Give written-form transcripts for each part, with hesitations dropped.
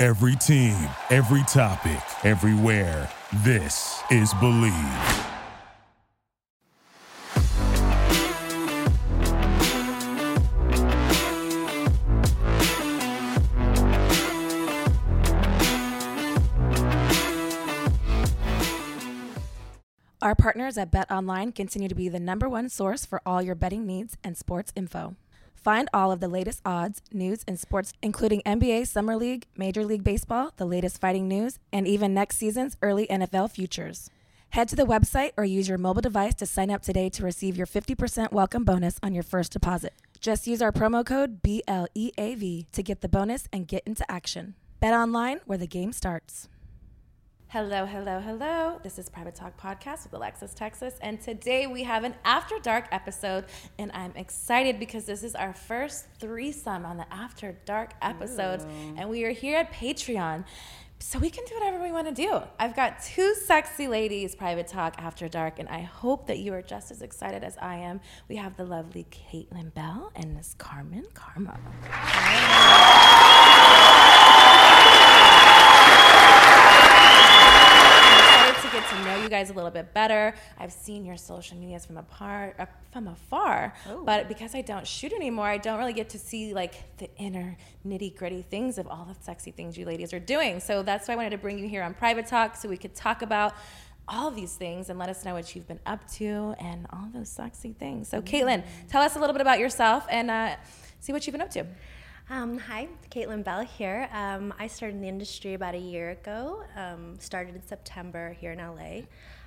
Every team, every topic, everywhere. This is Believe. Our partners at BetOnline continue to be the #1 source for all your betting needs and sports info. Find all of the latest odds, news, and sports, including NBA Summer League, Major League Baseball, the latest fighting news, and even next season's early NFL futures. Head to the website or use your mobile device to sign up today to receive your 50% welcome bonus on your first deposit. Just use our promo code BLEAV to get the bonus and get into action. BetOnline, where the game starts. Hello, hello, hello. This is Private Talk Podcast with Alexis Texas, and today we have an After Dark episode, and I'm excited because this is our first threesome on the After Dark episodes, and we are here at Patreon, so we can do whatever we want to do. I've got two sexy ladies, Private Talk After Dark, and I hope that you are just as excited as I am. We have the lovely Caitlin Bell and Miss Carmen Karma. Get to know you guys a little bit better. I've seen your social medias from afar, but because I don't shoot anymore, I don't really get to see like the inner nitty gritty things of all the sexy things you ladies are doing. So that's why I wanted to bring you here on Private Talk so we could talk about all of these things and let us know what you've been up to and all those sexy things. So Caitlin, tell us a little bit about yourself and see what you've been up to. Hi, Caitlin Bell here. I started in the industry about a year ago, started in September here in LA.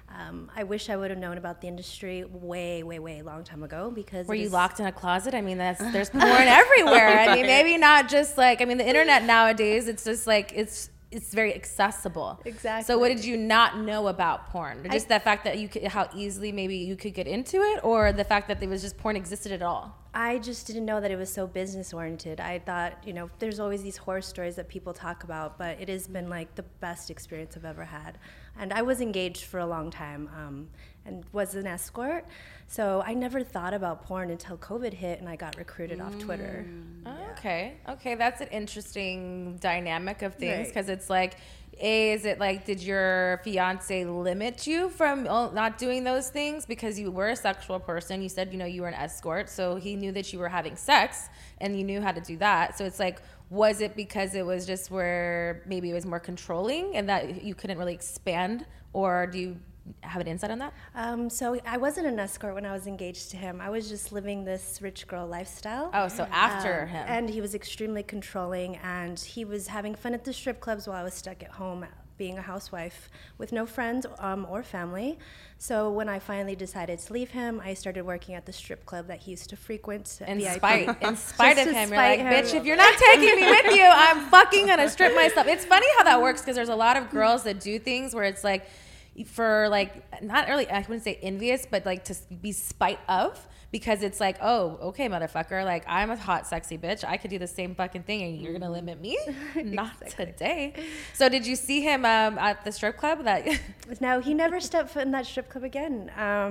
I wish I would have known about the industry way long time ago because... Were you locked in a closet? I mean, there's porn everywhere. I mean, maybe not just like, I mean, the internet nowadays, it's just like, it's very accessible. Exactly. So what did you not know about porn? Just the fact that how easily maybe you could get into it, or the fact that there was just porn existed at all? I just didn't know that it was so business oriented. I thought, there's always these horror stories that people talk about, but it has been like the best experience I've ever had. And I was engaged for a long time and was an escort. So I never thought about porn until COVID hit and I got recruited off Twitter. Yeah. Okay. That's an interesting dynamic of things because it's like, is it like, did your fiance limit you from not doing those things because you were a sexual person? You said, you were an escort, so he knew that you were having sex and you knew how to do that. So it's like, was it because it was just where maybe it was more controlling and that you couldn't really expand, or do you have an insight on that? So I wasn't an escort when I was engaged to him. I was just living this rich girl lifestyle. Oh, so after him. And he was extremely controlling, and he was having fun at the strip clubs while I was stuck at home being a housewife with no friends or family. So when I finally decided to leave him, I started working at the strip club that he used to frequent. In spite of him, you're like, bitch, if you're not taking me with you, I'm fucking gonna strip myself. It's funny how that works because there's a lot of girls that do things where it's like, for like, not really, I wouldn't say envious, but like to be spite of, because it's like, oh, okay, motherfucker, like I'm a hot, sexy bitch. I could do the same fucking thing and you're going to limit me? Not today. So did you see him at the strip club? No, he never stepped foot in that strip club again.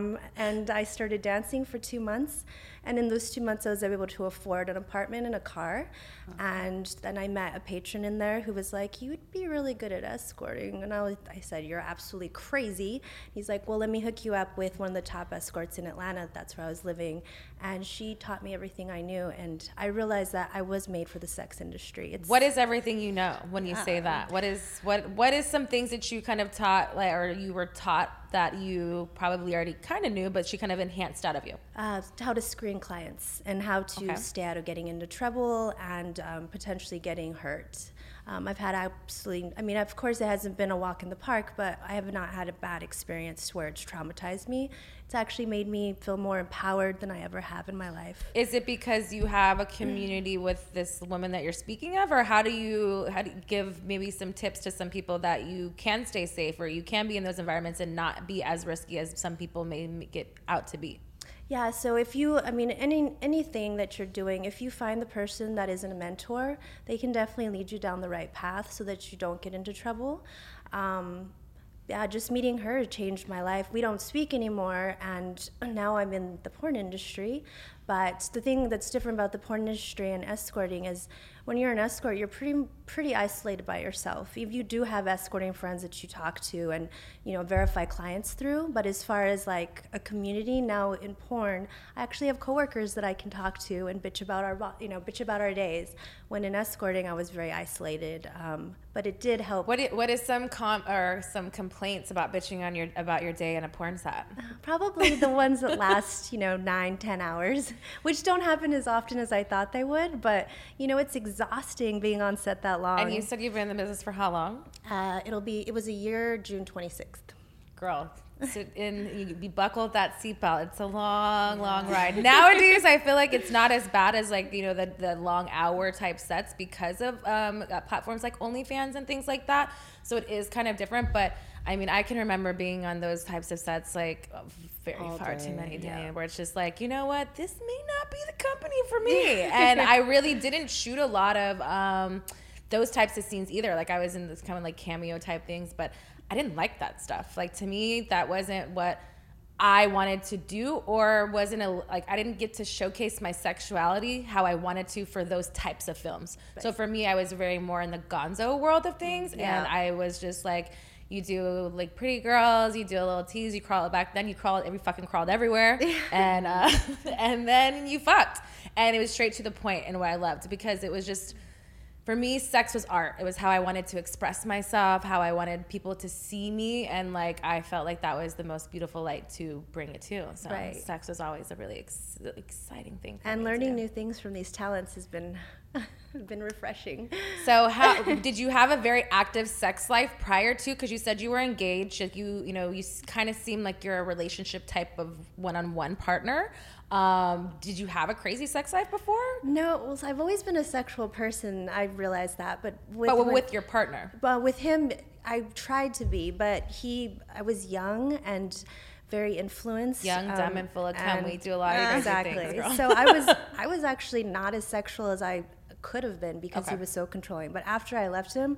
And I started dancing for 2 months. And in those 2 months, I was able to afford an apartment and a car. And then I met a patron in there who was like, you'd be really good at escorting. And I said, you're absolutely crazy. He's like, well, let me hook you up with one of the top escorts in Atlanta. That's where I was living. And she taught me everything I knew. And I realized that I was made for the sex industry. What is everything you know when you say that? What is some things that you kind of taught, like, or you were taught that you probably already kind of knew, but she kind of enhanced out of you? How to screen clients and how to stay out of getting into trouble and potentially getting hurt. I've had of course it hasn't been a walk in the park, but I have not had a bad experience where it's traumatized me. It's actually made me feel more empowered than I ever have in my life. Is it because you have a community with this woman that you're speaking of, or how do you give maybe some tips to some people that you can stay safe or you can be in those environments and not be as risky as some people may get out to be? Yeah, so if you, anything that you're doing, if you find the person that isn't a mentor, they can definitely lead you down the right path so that you don't get into trouble. Just meeting her changed my life. We don't speak anymore, and now I'm in the porn industry, But the thing that's different about the porn industry and escorting is when you're an escort, you're pretty isolated by yourself. You do have escorting friends that you talk to and, verify clients through. But as far as like a community now in porn, I actually have coworkers that I can talk to and bitch about our days. When in escorting, I was very isolated. But it did help. What is some complaints about bitching about your day in a porn set? Probably the ones that last 9-10 hours, which don't happen as often as I thought they would. But it's exhausting being on set that long. And you said you've been in the business for how long? It was a year, June 26th. Girl, you buckled that seatbelt. It's a long ride. Nowadays, I feel like it's not as bad as like, the long hour type sets because of platforms like OnlyFans and things like that. So it is kind of different. But I mean, I can remember being on those types of sets like far too many days where it's just like, you know what, this may not be the company for me. And I really didn't shoot a lot of those types of scenes either. Like I was in this kind of like cameo type things, but I didn't like that stuff. Like to me, that wasn't what I wanted to do, or I didn't get to showcase my sexuality how I wanted to for those types of films. Right. So for me, I was very more in the gonzo world of things. Yeah. And I was just like, you do like pretty girls, you do a little tease, you crawl it back, then you crawled everywhere, and then you fucked. And it was straight to the point and what I loved, because it was just, for me, sex was art. It was how I wanted to express myself, how I wanted people to see me, and like I felt like that was the most beautiful light to bring it to. So sex was always a really exciting thing for me. And learning new things from these talents has been refreshing. So how did you have a very active sex life prior to? Because you said you were engaged. Like you kind of seem like you're a relationship type of one-on-one partner. Did you have a crazy sex life before? No, well, I've always been a sexual person. I realized that, but with your partner. Well, with him, I tried to be, but I was young and very influenced. Young, dumb, and full of cum. We do a lot of crazy things, girl. So I was actually not as sexual as I could have been because he was so controlling. But after I left him,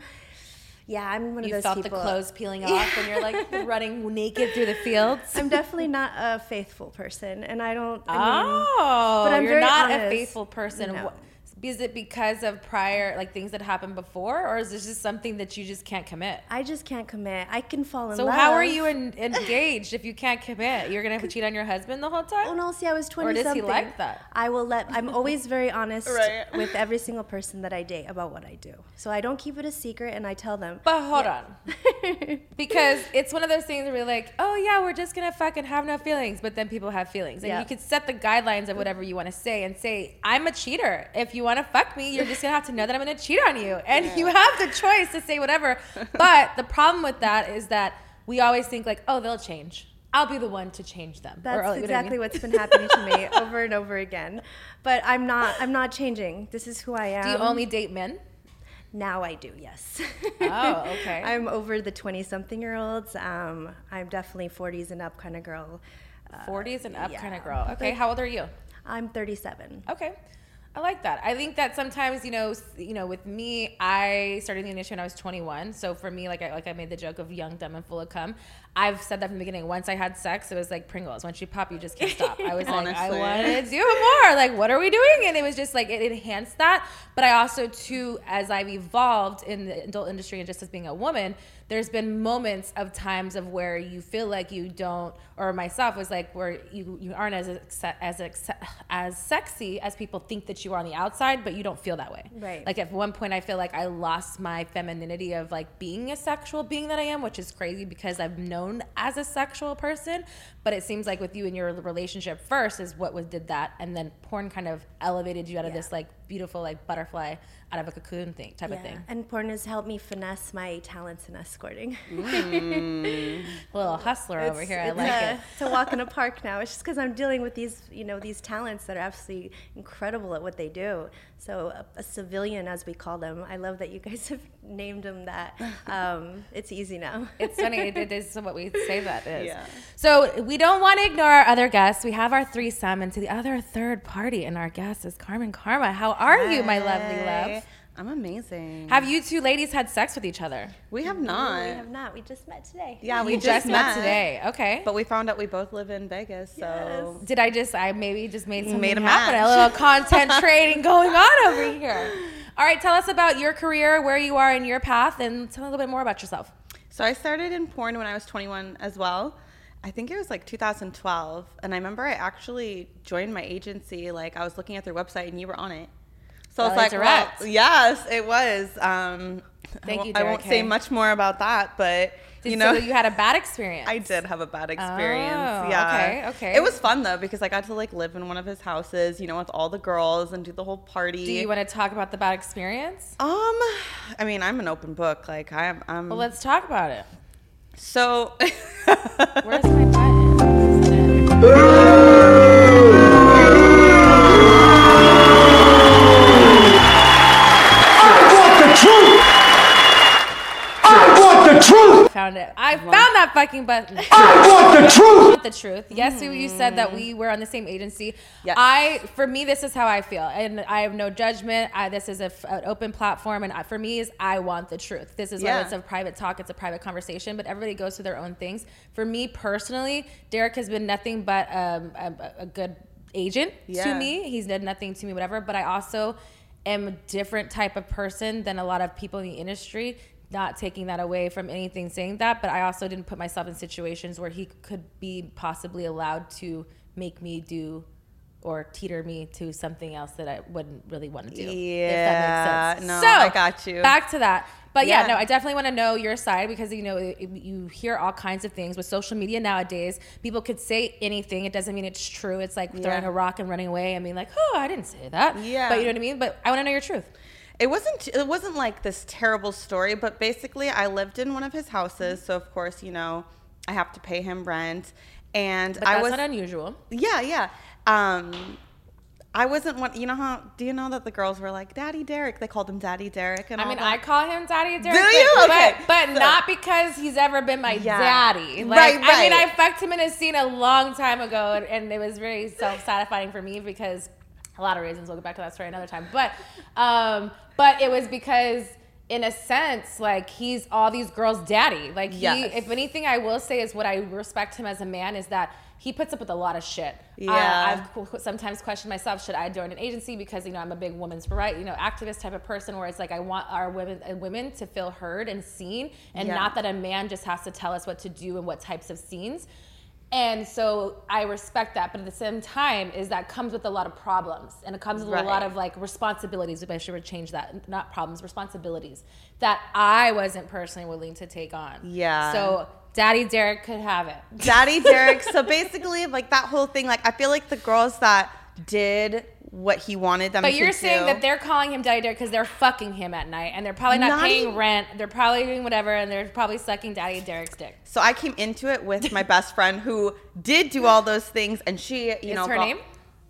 I'm one of those people. You felt the clothes peeling off when you're like running naked through the fields? I'm definitely not a faithful person, and I don't. But I'm you're not honest. A faithful person. No. Is it because of prior things that happened before, or is this just something that you just can't commit? I just can't commit. I can fall in love. So how are you engaged if you can't commit? You're gonna have to cheat on your husband the whole time? Oh no, see, I was 20 something. Or does he like that? I'm always very honest with every single person that I date about what I do. So I don't keep it a secret, and I tell them. But hold on. Because it's one of those things where we're like, oh yeah, we're just gonna fucking have no feelings, but then people have feelings. And you could set the guidelines of whatever you wanna say and say, I'm a cheater. If you wanna fuck me, you're just gonna have to know that I'm gonna cheat on you. And you have the choice to say whatever. But the problem with that is that we always think like, oh, they'll change. I'll be the one to change them. That's exactly what's been happening to me over and over again. But I'm not changing. This is who I am. Do you only date men? Now I do, yes. Oh, okay. I'm over the 20-something-year-olds. I'm definitely 40s and up kind of girl. 40s and up kind of girl. Okay, how old are you? I'm 37. Okay. I like that. I think that sometimes, with me, I started in the industry when I was 21. So for me, like I made the joke of young, dumb, and full of cum. I've said that from the beginning. Once I had sex, it was like Pringles. Once you pop, you just can't stop. I was like, I wanted to do more. Like, what are we doing? And it was just like, it enhanced that. But I also, too, as I've evolved in the adult industry and just as being a woman, there's been moments of times of where you feel like you don't, or myself was like, where you aren't as sexy as people think that you are on the outside, but you don't feel that way. Right. Like at one point I feel like I lost my femininity of like being a sexual being that I am, which is crazy because I've known as a sexual person, but it seems like with you and your relationship first is what did that, and then porn kind of elevated you out of this like beautiful like butterfly out of a cocoon type of thing. And porn has helped me finesse my talents in escorting. A little hustler over here. I like it. It's a walk in a park now. It's just because I'm dealing with these talents that are absolutely incredible at what they do. So a civilian, as we call them. I love that you guys have named them that. It's easy now. It's funny. It is what we say that is. Yeah. So we don't want to ignore our other guests. We have our threesome, and to the other third party, and our guest is Carmen Karma. How are you, my lovely love? I'm amazing. Have you two ladies had sex with each other? We have No, not. we have not. We just met today. Yeah, we You just met today. Okay. But we found out we both live in Vegas, so Did I maybe just made something Made a happen? match. A little content trading going on over here. All right, tell us about your career, where you are in your path, and tell a little bit more about yourself. So I started in porn when I was 21 as well. I think it was like 2012. And I remember I actually joined my agency. Like I was looking at their website and you were on it. So I was LA like, Direct. well, yes, it was. Thank you, I won't Derek say Hay. much more about that, but So you know, you had a bad experience. I did have a bad experience. Oh, Yeah. okay. It was fun though because I got to like live in one of his houses, you know, with all the girls and do the whole party. Do you want to talk about the bad experience? I mean, I'm an open book. Like I'm Well, let's talk about it. so Where's my button? Found it. I found that fucking button. I want the truth. The truth. Yes, you said that we were on the same agency. Yes. For me, this is how I feel, and I have no judgment. This is an open platform, and for me, is I want the truth. This is why it's a private talk, it's a private conversation, but everybody goes through their own things. For me personally, Derek has been nothing but a good agent to me. He's done nothing to me, whatever. But I also am a different type of person than a lot of people in the industry. Not taking that away from anything saying that, but I also didn't put myself in situations where he could be possibly allowed to make me do or teeter me to something else that I wouldn't really want to do. Yeah, if that makes sense. no, So, I got you. Back to that. But yeah, Yeah. no, I definitely want to know your side because, you know, you hear all kinds of things with social media nowadays. People could say anything. It doesn't mean it's true. It's like throwing a rock and running away. I mean, like, oh, I didn't say that. Yeah. But you know what I mean? But I want to know your truth. It wasn't like this terrible story, but basically I lived in one of his houses, so of course, you know, I have to pay him rent. And But that's not unusual. Yeah. I wasn't one. You know how? Do you know that the girls were like, "Daddy Derek"? They called him Daddy Derek, and I all mean, that. I call him Daddy Derek. Do you? Okay. But So- not because he's ever been my Yeah. daddy. Like, Right, I mean, right. I fucked him in a scene a long time ago, and it was very self-satisfying for me because a lot of reasons. We'll get back to that story another time. But it was because, in a sense, like, he's all these girls' daddy. Like, Yes. if anything, I will say is what I respect him as a man is that he puts up with a lot of shit. Yeah. I've sometimes questioned myself, should I join an agency? Because, you know, I'm a big women's right, you know, activist type of person where it's like I want our women to feel heard and seen and not that a man just has to tell us what to do and what types of scenes. And so I respect that, but at the same time is that comes with a lot of problems and it comes with a lot of like responsibilities. If I should change that, not problems, responsibilities that I wasn't personally willing to take on. Yeah. So Daddy Derek could have it. Daddy Derek. So basically, like that whole thing, like I feel like the girls that did what he wanted them to do. But you're saying that they're calling him Daddy Derek because they're fucking him at night and they're probably not paying rent. They're probably doing whatever and they're probably sucking Daddy Derek's dick. So I came into it with my best friend who did do all those things, and she, you know, Is her name?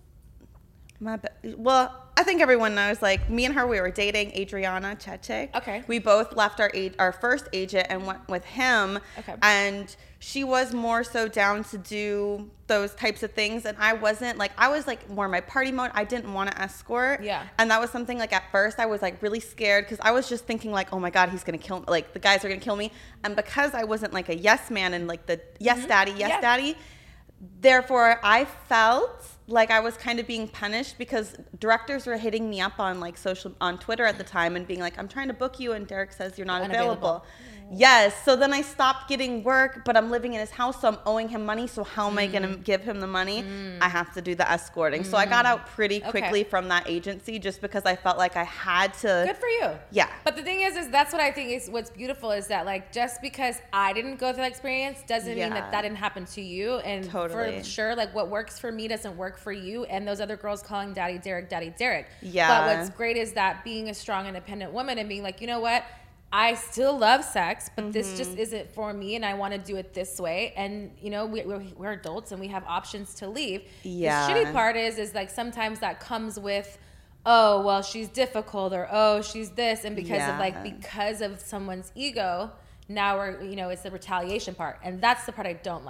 Well, I think everyone knows. Like me and her, we were dating Adriana Cheche. Okay. We both left our first agent and went with him. Okay. And she was more so down to do those types of things, and I wasn't. Like I was like more in my party mode. I didn't want to escort. Yeah. And that was something like at first I was like really scared because I was just thinking like, oh my God, he's gonna kill me. Like the guys are gonna kill me. And because I wasn't like a yes man and like the yes daddy. Therefore, I felt like I was kind of being punished because directors were hitting me up on like on Twitter at the time and being like, I'm trying to book you and Derek says you're not available. Yes. So then I stopped getting work, but I'm living in his house, so I'm owing him money. So how am I going to give him the money? I have to do the escorting. So I got out pretty quickly from that agency just because I felt like I had to. Good for you. Yeah. But the thing is that's what I think is what's beautiful is that like just because I didn't go through that experience doesn't mean that didn't happen to you. And for sure, like what works for me doesn't work for you. And those other girls calling Daddy Derek, Daddy Derek. Yeah. But what's great is that being a strong, independent woman and being like, you know what? I still love sex, but this just isn't for me, and I want to do it this way. And you know, we're adults, and we have options to leave. Yeah. The shitty part is like sometimes that comes with, oh well, she's difficult, or oh she's this, and because of someone's ego, now it's the retaliation part, and that's the part I don't like.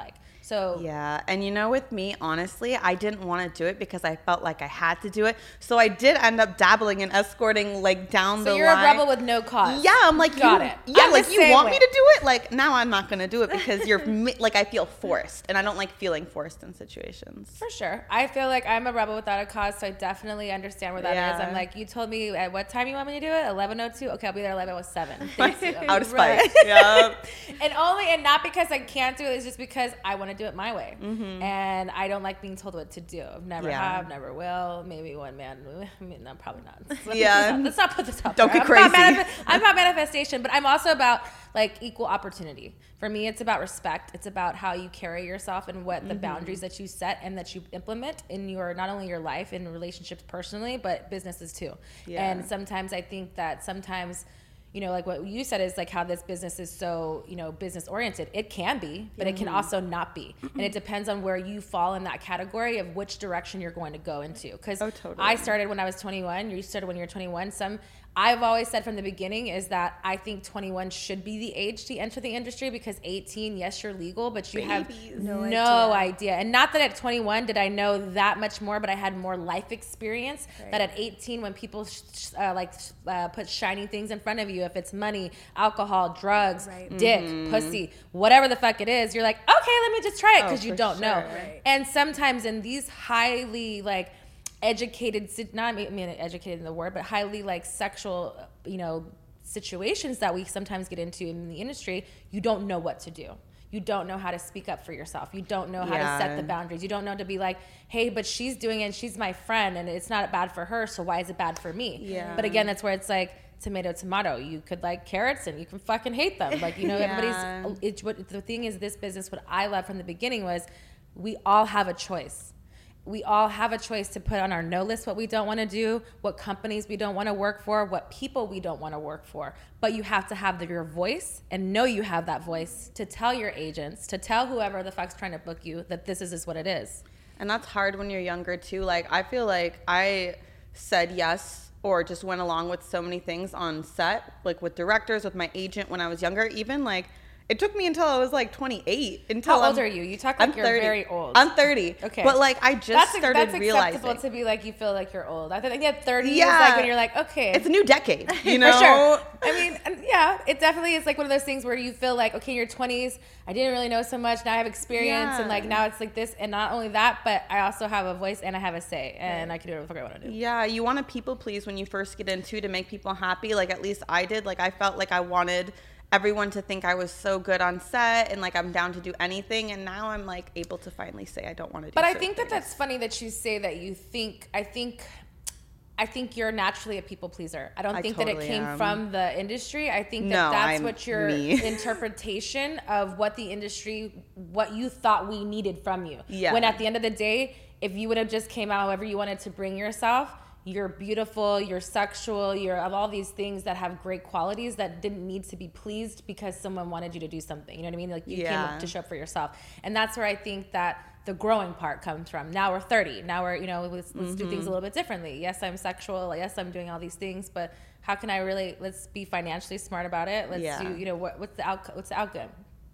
So yeah, and you know, with me, honestly, I didn't want to do it because I felt like I had to do it. So I did end up dabbling in escorting, like down the line. So you're a rebel with no cause. Yeah, I'm like, got it. Yeah, I'm like the you same want way. me to do it. Like now, I'm not gonna do it because you're like I feel forced, and I don't like feeling forced in situations. For sure. I feel like I'm a rebel without a cause, so I definitely understand where that is. Yeah. I'm like, you told me at what time you want me to do it? 11:02. Okay, I'll be there 11:07. Thank you. Out of spite. Yeah. And not because I can't do it, it's just because I want to do it my way. And I don't like being told what to do. Never have, never will. Maybe one man. I mean, no, probably not. Let's not put this out Don't there. get crazy. I'm about manifestation, but I'm also about like equal opportunity. For me, it's about respect. It's about how you carry yourself and what the boundaries that you set and that you implement in your, not only your life and relationships personally, but businesses too. Yeah. And sometimes I think that you know, like what you said is like how this business is so, you know, business oriented. It can be, but it can also not be. And it depends on where you fall in that category of which direction you're going to go into. Because totally. I started when I was 21. You started when you're 21. I've always said from the beginning is that I think 21 should be the age to enter the industry because 18, yes, you're legal, but you have no idea. And not that at 21 did I know that much more, but I had more life experience that at 18 when people put shiny things in front of you, if it's money, alcohol, drugs, dick, pussy, whatever the fuck it is, you're like, okay, let me just try it because you don't know. Right. And sometimes in these highly like educated, not I mean educated in the word, but highly like sexual, you know, situations that we sometimes get into in the industry, you don't know what to do. You don't know how to speak up for yourself. You don't know how to set the boundaries. You don't know to be like, hey, but she's doing it and she's my friend and it's not bad for her, so why is it bad for me? Yeah. But again, that's where it's like tomato. You could like carrots and you can fucking hate them. Like, you know, the thing is, this business, what I loved from the beginning was we all have a choice. We all have a choice to put on our no list what we don't want to do, what companies we don't want to work for, what people we don't want to work for. But you have to have your voice and know you have that voice to tell your agents, to tell whoever the fuck's trying to book you that this is what it is. And that's hard when you're younger too. Like I feel like I said yes or just went along with so many things on set, like with directors, with my agent when I was younger. Even like it took me until I was like 28. How old are you? You talk like you're 30. very old. I'm 30. Okay. But like I just started realizing. That's acceptable to be like you feel like you're old. I think at 30 is like when you're like, okay. It's a new decade, you know? For sure. I mean, yeah, it definitely is like one of those things where you feel like, okay, in your 20s, I didn't really know so much. Now I have experience and like now it's like this. And not only that, but I also have a voice and I have a say and I can do whatever the fuck I want to do. Yeah, you want to people please when you first get into to make people happy. Like at least I did. Like I felt like I wanted everyone to think I was so good on set and like I'm down to do anything, and now I'm like able to finally say I don't want to do. But I think that's funny that you say that you think. I think you're naturally a people pleaser. I don't think totally that it came am. from the industry. I think that's what your me. interpretation of what the industry, what you thought we needed from you. Yeah. When at the end of the day, if you would have just came out however you wanted to bring yourself, you're beautiful, you're sexual, you're of all these things that have great qualities that didn't need to be pleased because someone wanted you to do something. You know what I mean? Like you came to show up for yourself. And that's where I think that the growing part comes from. Now we're 30. Now we're, you know, let's do things a little bit differently. Yes, I'm sexual. Yes, I'm doing all these things, but how can I really, let's be financially smart about it. Let's do, you know, what's the outcome?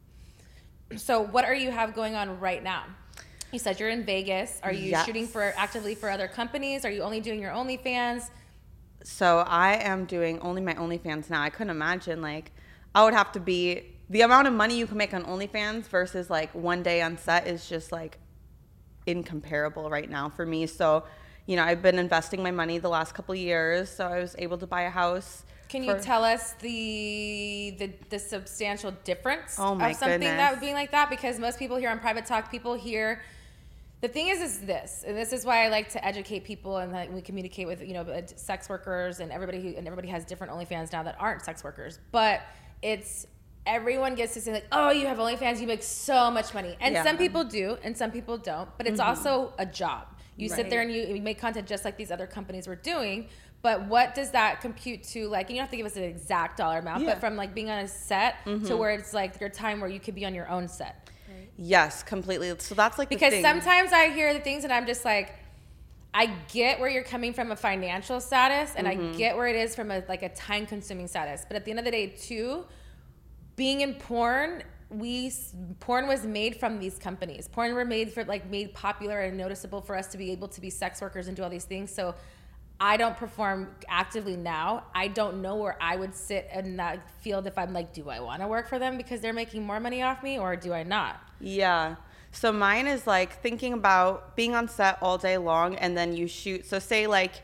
So what are you have going on right now? You said you're in Vegas. Are you shooting actively for other companies? Are you only doing your OnlyFans? So I am doing only my OnlyFans now. I couldn't imagine like I would have to be the amount of money you can make on OnlyFans versus like one day on set is just like incomparable right now for me. So, you know, I've been investing my money the last couple of years. So I was able to buy a house. Can you tell us the substantial difference of something goodness. that being like that? Because most people here on Private Talk, people hear. The thing is this, and this is why I like to educate people, and that we communicate with, you know, sex workers and everybody has different OnlyFans now that aren't sex workers. But it's everyone gets to say like, oh, you have OnlyFans, you make so much money, and some people do, and some people don't. But it's also a job. You sit there and you make content just like these other companies were doing. But what does that compute to? Like, and you don't have to give us an exact dollar amount, but from like being on a set to where it's like your time where you could be on your own set. Yes, completely. So that's like because the thing. Sometimes I hear the things and I'm just like, I get where you're coming from a financial status, and I get where it is from a time consuming status. But at the end of the day, too, being in porn porn was made from these companies. Porn were made popular and noticeable for us to be able to be sex workers and do all these things. So I don't perform actively now. I don't know where I would sit in that field if I'm like, do I want to work for them because they're making more money off me, or do I not? Yeah. So mine is like thinking about being on set all day long and then you shoot. So say like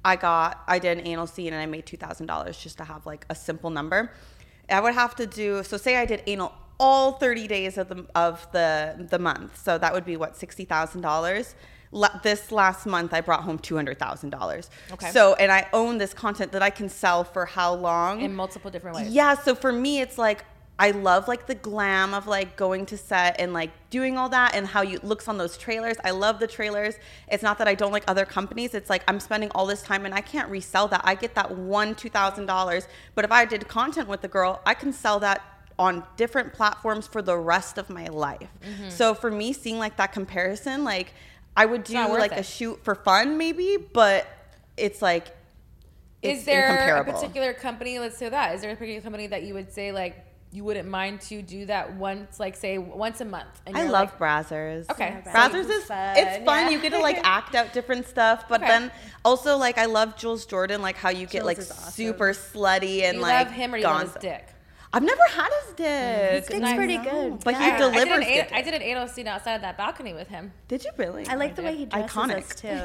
I did an anal scene and I made $2,000 just to have like a simple number. I would have to do, so say I did anal all 30 days of the month. So that would be what, $60,000. This last month I brought home $200,000. Okay. So, and I own this content that I can sell for how long? In multiple different ways. Yeah. So for me, it's like, I love like the glam of like going to set and like doing all that and how it looks on those trailers. I love the trailers. It's not that I don't like other companies. It's like I'm spending all this time and I can't resell that. I get that $2,000. But if I did content with the girl, I can sell that on different platforms for the rest of my life. Mm-hmm. So for me, seeing like that comparison, like I would do like a shoot for fun maybe, but it's like, it's is there incomparable. A particular company, let's say that, is there a particular company that you would say like, you wouldn't mind to do that once, like say once a month? And I love Brazzers. Okay. Yeah, Brazzers is fun. It's fun. Yeah. You get to like act out different stuff, but then also like I love Jules Jordan, like how you get like super slutty and you like love him or you love his dick? I've never had his dick. His dick's pretty good. But he delivers good. I did an anal scene outside of that balcony with him. Did you really? I like the way he dresses us too.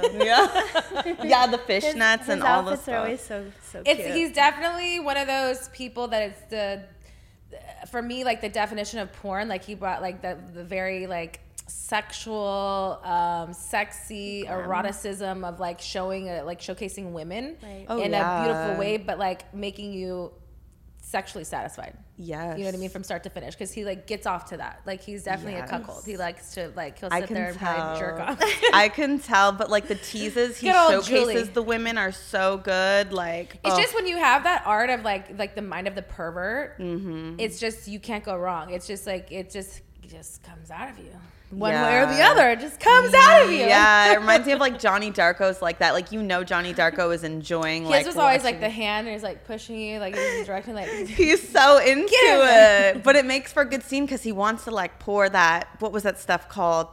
Yeah, the fishnets and all the stuff. His outfits are always so cute. He's definitely one of those people that it's for me, like the definition of porn, like he brought like the very like sexual, sexy eroticism of like showcasing women in a beautiful way, but like making you sexually satisfied. Yes. You know what I mean? From start to finish. Because he like gets off to that. Like he's definitely a cuckold. He likes to like, he'll sit there and probably jerk off. I can tell, but like the teases he showcases the women are so good. Like it's just when you have that art of like the mind of the pervert, it's just, you can't go wrong. It's just like, it just comes out of you. One way or the other, it just comes out of you. Yeah, it reminds me of like Johnny Darko's like that. Like, you know, Johnny Darko is enjoying his was always like the hand and he's like pushing you, like he's directing, like he's so into it. But it makes for a good scene because he wants to like pour that, what was that stuff called?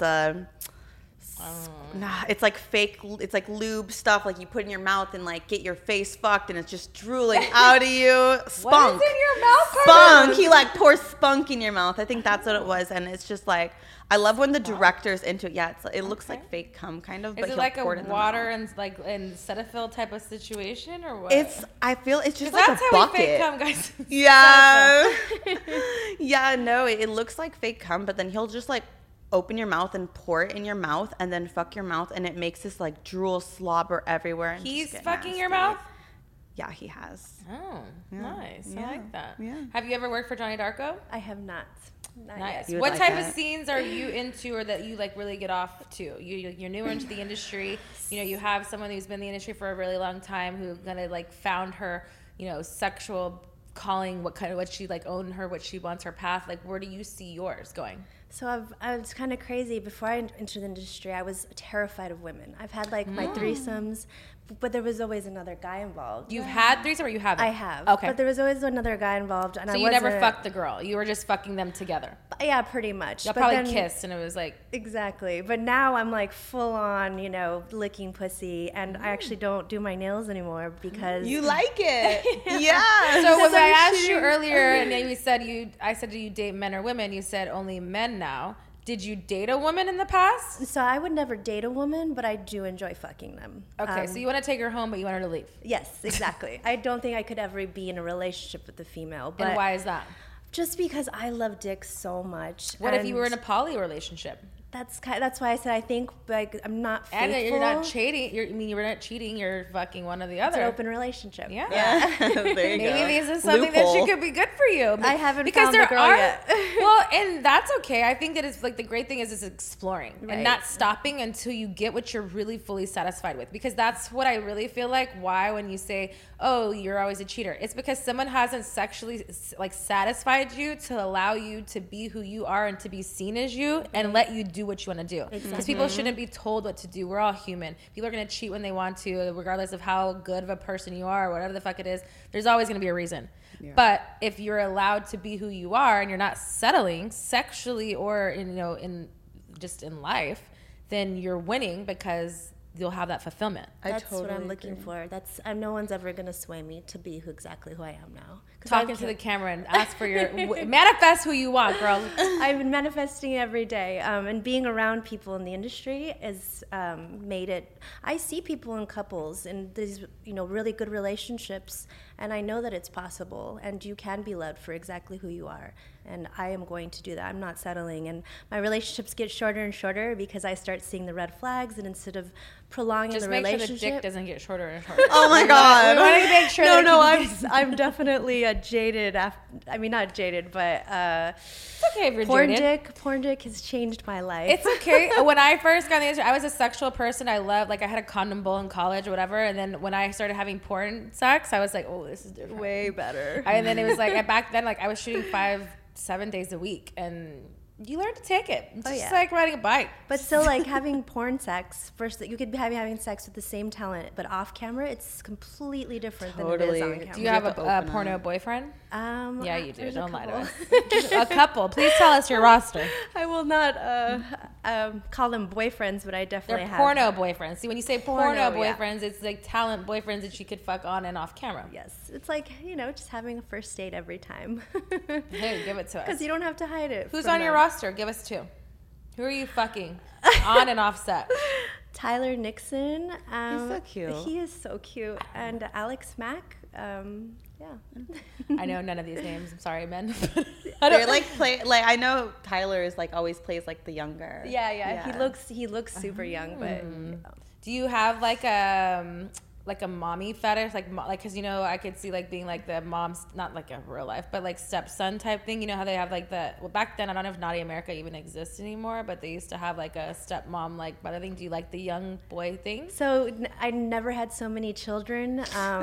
It's like fake, it's like lube stuff like you put in your mouth and like get your face fucked and it's just drooling out of you. Spunk. What is in your mouth? Spunk. He like pours spunk in your mouth. I think that's what it was. And it's just like, I love when the director's into it. Yeah, it looks like fake cum kind of. Is it like a water and like in Cetaphil type of situation or what? I feel it's just like a bucket. That's how we fake cum, guys. Yeah. Yeah, no, it looks like fake cum, but then he'll just like open your mouth and pour it in your mouth and then fuck your mouth and it makes this like drool slobber everywhere. And he's fucking your mouth? Yeah, he has. Oh, nice. Yeah. I like that. Yeah. Have you ever worked for Johnny Darko? I have not. Nice. What type of scenes are you into or that you like really get off to? You're newer into the industry. You know, you have someone who's been in the industry for a really long time who kind of like found her, you know, sexual calling, what she like owned her, what she wants her path. Like, where do you see yours going? So I was kind of crazy. Before I entered the industry, I was terrified of women. I've had like my threesomes, but there was always another guy involved. You've had threesome or you haven't? I have. Okay. But there was always another guy involved. And so you never fucked the girl. You were just fucking them together. Yeah, pretty much. Y'all probably kissed and it was like. Exactly. But now I'm like full on, you know, licking pussy. And I actually don't do my nails anymore because. You like it. Yeah. So when I asked you earlier and then I said, do you date men or women? You said only men now. Did you date a woman in the past? So I would never date a woman, but I do enjoy fucking them. Okay, so you want to take her home, but you want her to leave. Yes, exactly. I don't think I could ever be in a relationship with a female. But and why is that? Just because I love dick so much. What if you were in a poly relationship? That's why I said I think like I'm not faithful. And you're not cheating. You're not cheating. You're fucking one or the other. It's an open relationship. Yeah. There you Maybe go. this is something that she could be good for you. I haven't found the girl yet. Well, and that's okay. I think that it's like the great thing is exploring and not stopping until you get what you're really fully satisfied with. Because that's what I really feel like. Why when you say, "Oh, you're always a cheater," it's because someone hasn't sexually like satisfied you to allow you to be who you are and to be seen as you and let you do what you want to do. Because people shouldn't be told what to do. We're all human. People are going to cheat when they want to, regardless of how good of a person you are or whatever the fuck it is. There's always going to be a reason. Yeah. But if you're allowed to be who you are and you're not settling sexually or in just in life, then you're winning because you'll have that fulfillment. That's totally what I'm looking for. That's no one's ever gonna sway me to be exactly who I am now. Talking to the camera and ask for your manifest who you want, girl. I've been manifesting every day, and being around people in the industry has made it. I see people in couples in these really good relationships, and I know that it's possible, and you can be loved for exactly who you are. And I am going to do that. I'm not settling. And my relationships get shorter and shorter because I start seeing the red flags. And instead of prolonging the relationship. Just make sure the dick doesn't get shorter and shorter. Oh, my God. We want to make sure I'm definitely a jaded, not jaded, but it's okay if you're jaded. Porn dick has changed my life. It's okay. When I first got in the industry, I was a sexual person. I loved, I had a condom bowl in college or whatever. And then when I started having porn sex, I was like, oh, this is different. Way better. And then it was back then, I was shooting 5-7 days a week, and you learn to take it. It's just like riding a bike. But still, having porn sex, first, you could be having sex with the same talent, but off camera, it's completely different than it is on camera. Do you have a porno boyfriend? Yeah, you do. Don't lie to us. A couple. Please tell us your roster. I will not call them boyfriends, but I definitely have. They're porno boyfriends. See, when you say porno boyfriends, it's talent boyfriends that you could fuck on and off camera. Yes. It's just having a first date every time. Hey, give it to us. Because you don't have to hide it. Who's on your roster? Give us 2. Who are you fucking on and off set? Tyler Nixon. He's so cute. He is so cute. And Alex Mack. Yeah. I know none of these names. I'm sorry, men. They're I know Tyler is always plays the younger. Yeah. He looks super young, but. Do you have a mommy fetish, because I could see being the mom's, not a real life, but stepson type thing. You know how they have back then, I don't know if Naughty America even exists anymore, but they used to have a stepmom brother thing. Do you like the young boy thing? So I never had so many children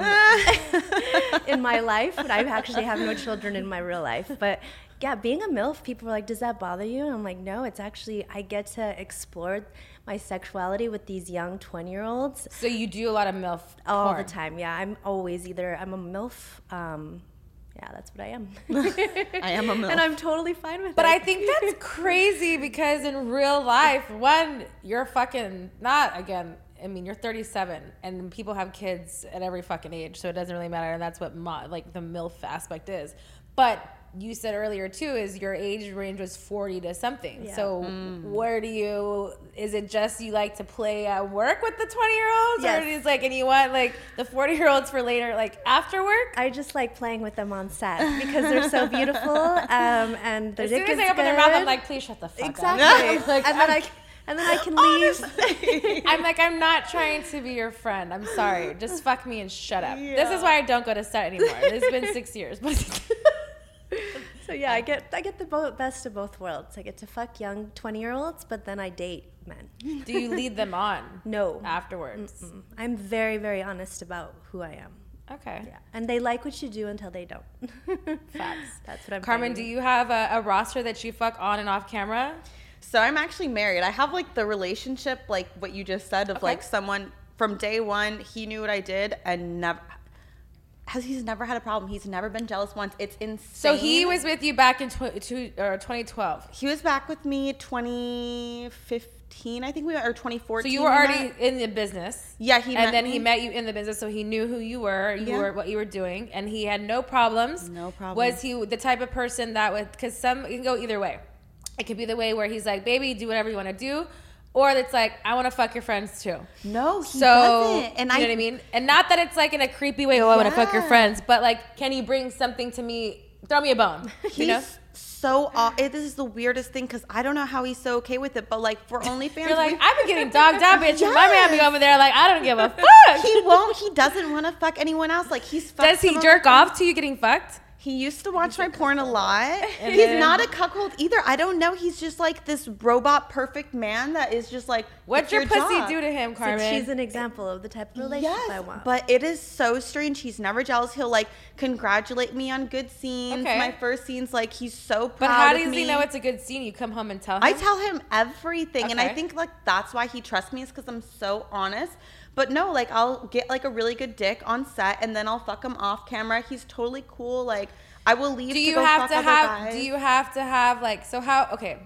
in my life, but I actually have no children in my real life. But yeah, being a MILF, people were like, does that bother you? And I'm like, no, it's actually, I get to explore my sexuality with these young 20-year-olds. So you do a lot of MILF all porn. The time. Yeah, I'm always I'm a MILF. Yeah, that's what I am. I am a MILF. And I'm totally fine with it. But I think that's crazy because in real life, one, you're fucking not, again, you're 37 and people have kids at every fucking age, so it doesn't really matter. And that's what the MILF aspect is. But you said earlier too is your age range was 40 to something. Yeah. So where is it just you like to play at work with the 20-year-olds? Yes. Or is and you want the 40-year-olds for later, after work? I just like playing with them on set because they're so beautiful. And as soon as they open their mouth, I'm like, please shut the fuck up. Exactly. And then I can leave. I'm not trying to be your friend. I'm sorry. Just fuck me and shut up. Yeah. This is why I don't go to set anymore. It's been 6 years. So yeah, I get the best of both worlds. I get to fuck young 20-year-olds, but then I date men. Do you lead them on? No. Afterwards? Mm-mm. I'm very, very honest about who I am. Okay. Yeah. And they like what you do until they don't. Facts. That's what I'm Carmen, do you have a roster that you fuck on and off camera? So I'm actually married. I have the relationship, what you just said, of someone from day one, he knew what I did and he's never had a problem. He's never been jealous once. It's insane. So he was with you back in 2012. He was back with me 2015, I think or 2014. So you were already in the business. Yeah, he met you in the business, so he knew who you were, what you were doing, and he had no problems. No problem. Was he the type of person that would? Because it can go either way. It could be the way where he's like, "Baby, do whatever you want to do." Or it's I want to fuck your friends too. No, he doesn't. And you know what I mean? And not that it's in a creepy way, I want to fuck your friends, but can you bring something to me? Throw me a bone. He's so this is the weirdest thing because I don't know how he's so okay with it, but for OnlyFans, you're I've been getting dogged out, bitch. Yes. My man be over there I don't give a fuck. He doesn't want to fuck anyone else. He's fucked. Does he jerk off to you getting fucked? He used to watch my porn a lot. He's not a cuckold either. I don't know. He's just like this robot perfect man that is just like, what's your pussy job. do to him, Carmen? So she's an example of the type of relationship I want. But it is so strange. He's never jealous. He'll like congratulate me on good scenes. Okay. My first scenes, like he's so proud But how of does me. he know it's a good scene? You come home and tell him? I tell him everything. And I Okay. think like that's why he trusts me, is because I'm so honest. But no, like I'll get like a really good dick on set and then I'll fuck him off camera. He's totally cool. Like I will leave Do to you go have fuck to other have? guys. Do you have to have like? So how? Okay.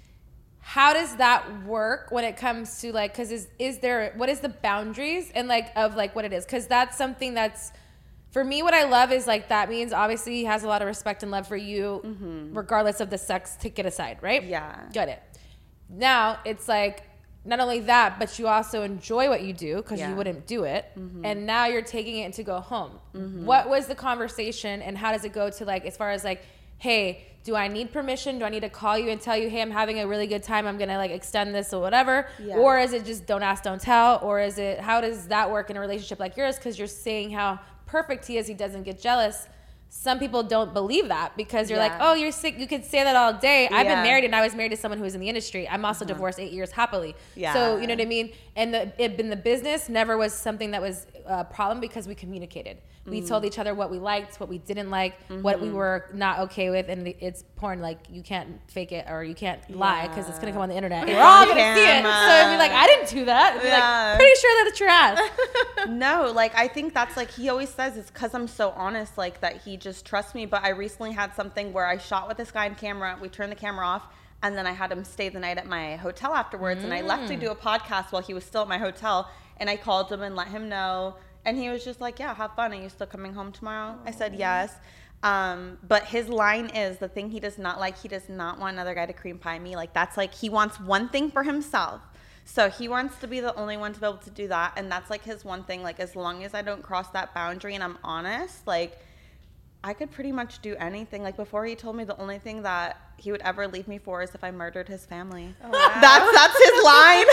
How does that work when it comes to like? Because is there, what is the boundaries and like of like what it is? Because that's something that's, for me, what I love is like, that means obviously he has a lot of respect and love for you, regardless of the sex. Take it aside, right? Yeah. Got it. Now it's like, not only that, but you also enjoy what you do because you wouldn't do it. And now you're taking it to go home. What was the conversation and how does it go to like, as far as like, hey, do I need permission? Do I need to call you and tell you, hey, I'm having a really good time, I'm going to like extend this or whatever? Yeah. Or is it just don't ask, don't tell? Or is it, how does that work in a relationship like yours? Because you're saying how perfect he is, he doesn't get jealous. Some people don't believe that because you're like, oh, you're sick. You could say that all day. I've been married and I was married to someone who was in the industry. I'm also divorced 8 years happily. Yeah. So, you know what I mean? And the business never was something that was a problem because we communicated. We told each other what we liked, what we didn't like, what we were not okay with. And it's porn, like you can't fake it or you can't lie because it's going to come on the internet. We're all going to see it. So I'd be like, I didn't do that. I'd be like, pretty sure that's your ass. No, like I think that's like, he always says it's because I'm so honest, like that he just trusts me. But I recently had something where I shot with this guy on camera. We turned the camera off and then I had him stay the night at my hotel afterwards. And I left to do a podcast while he was still at my hotel. And I called him and let him know. And he was just like, yeah, have fun. Are you still coming home tomorrow? I said, yes. But his line is, the thing he does not like, he does not want another guy to cream pie me. Like that's like, he wants one thing for himself. So he wants to be the only one to be able to do that. And that's like his one thing. Like as long as I don't cross that boundary and I'm honest, like I could pretty much do anything. Like before he told me the only thing that he would ever leave me for is if I murdered his family. Oh, wow. That's his line.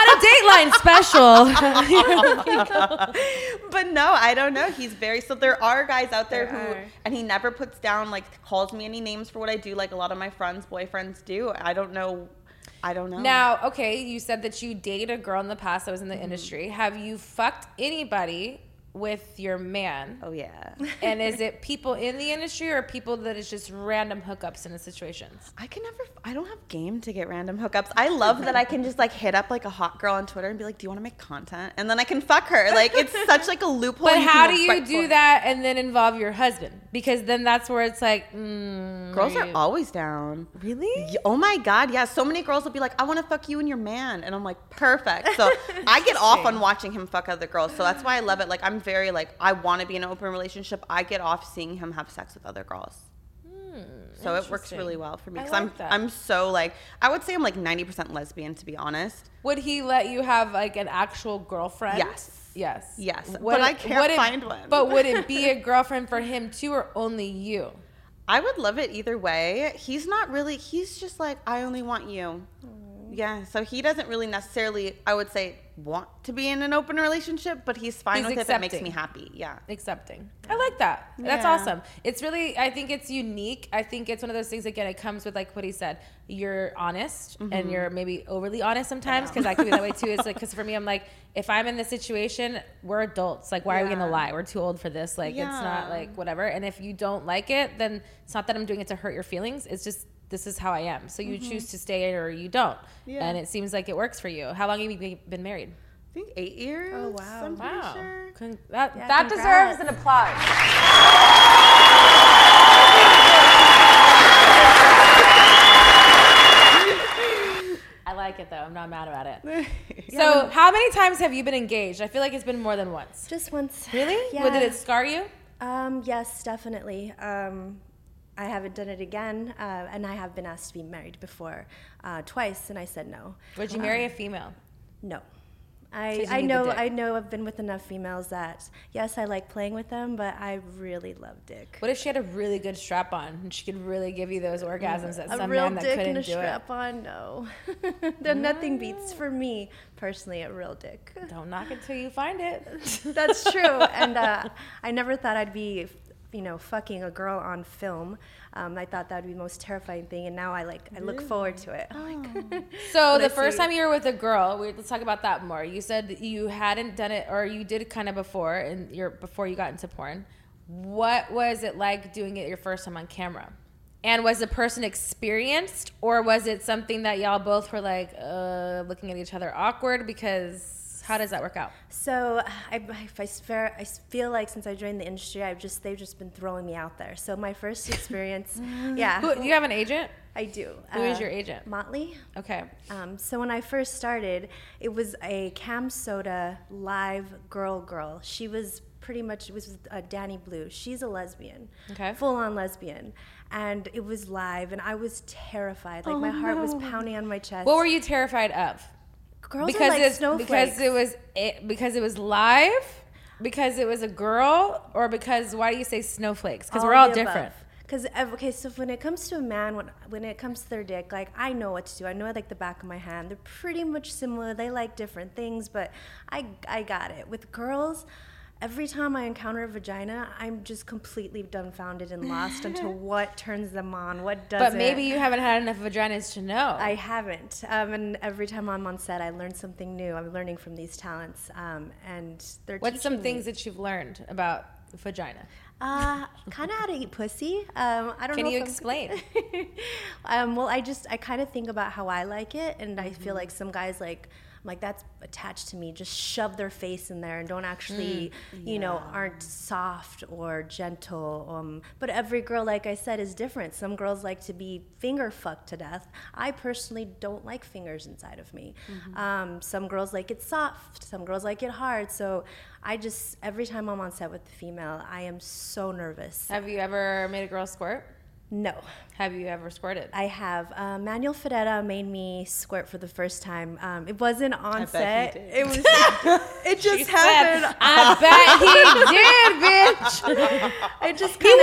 On a Dateline special. But no, I don't know. He's very, so there are guys out there who, and he never puts down, like calls me any names for what I do. Like a lot of my friends, boyfriends do. I don't know. Now, okay, you said that you dated a girl in the past that was in the industry. Have you fucked anybody with your man? Oh yeah. And is it people in the industry or people that is just random hookups in the situations? I don't have game to get random hookups. I love that I can just like hit up like a hot girl on Twitter and be like, do you want to make content? And then I can fuck her. Like it's such like a loophole. But how do you do that and then involve your husband? Because then that's where it's like, girls are always down. Really? Oh my God, yeah. So many girls will be like, I want to fuck you and your man. And I'm like, perfect. So I get off on watching him fuck other girls. So that's why I love it. Like I'm very like, I want to be in an open relationship. I get off seeing him have sex with other girls. So it works really well for me because I'm so like, I would say I'm like 90% lesbian, to be honest. Would he let you have like an actual girlfriend? Yes. But I can't find one. But would it be a girlfriend for him too or only you? I would love it either way. He's just like, I only want you. Yeah, so he doesn't really necessarily, I would say, want to be in an open relationship, but he's fine with it if it makes me happy. Yeah. Accepting. I like that. That's awesome. It's really, I think it's unique. I think it's one of those things, again, it comes with like what he said. You're honest and you're maybe overly honest sometimes because I could be that way too. It's like, because for me, I'm like, if I'm in this situation, we're adults. Like, why are we going to lie? We're too old for this. Like, it's not like whatever. And if you don't like it, then it's not that I'm doing it to hurt your feelings. It's just, this is how I am. So you choose to stay or you don't. Yeah. And it seems like it works for you. How long have you been married? I think 8 years. Oh, wow. I'm pretty sure. That deserves an applause. I like it though. I'm not mad about it. So how many times have you been engaged? I feel like it's been more than once. Just once. Really? Yeah. Well, did it scar you? Yes, definitely. I haven't done it again, and I have been asked to be married before, twice, and I said no. Would you marry a female? No. I know I've been with enough females that, yes, I like playing with them, but I really love dick. What if she had a really good strap on and she could really give you those orgasms that some real man that dick couldn't and a do strap on? No. Nothing beats, for me, personally, a real dick. Don't knock it till you find it. That's true. And I never thought I'd be fucking a girl on film. I thought that would be the most terrifying thing, and now I look forward to it. So the first time you were with a girl, let's talk about that more. You said you hadn't done it, or you did kind of before, before you got into porn. What was it like doing it your first time on camera? And was the person experienced, or was it something that y'all both were like looking at each other awkward? Because how does that work out? So I feel like since I joined the industry, they've just been throwing me out there. So my first experience, yeah. Do you have an agent? I do. Who is your agent? Motley. Okay. So when I first started, it was a Cam Soda live girl. She was it was Danny Blue. She's a lesbian. Okay. Full on lesbian. And it was live, and I was terrified. Like my heart was pounding on my chest. What were you terrified of? Girls are like snowflakes. Because it was live, because it was a girl, or because, why do you say snowflakes? Because we're all different. Because so when it comes to a man, when it comes to their dick, like I know what to do. I know it like the back of my hand. They're pretty much similar. They like different things, but I got it. With girls, every time I encounter a vagina, I'm just completely dumbfounded and lost into what turns them on, what doesn't. But maybe you haven't had enough vaginas to know. I haven't. And every time I'm on set, I learn something new. I'm learning from these talents. And they're What's some me. things that you've learned about vagina? Kind of how to eat pussy. I don't know. Can you explain? Well, I kind of think about how I like it, and I feel like some guys that's attached to me, just shove their face in there and don't actually, aren't soft or gentle. But every girl, like I said, is different. Some girls like to be finger fucked to death. I personally don't like fingers inside of me. Some girls like it soft. Some girls like it hard. So every time I'm on set with the female, I am so nervous. Have you ever made a girl squirt? No. Have you ever squirted? I have. Manuel Ferreira made me squirt for the first time. It wasn't on set. It was. It just happened. Said, I bet he did, bitch. It just. He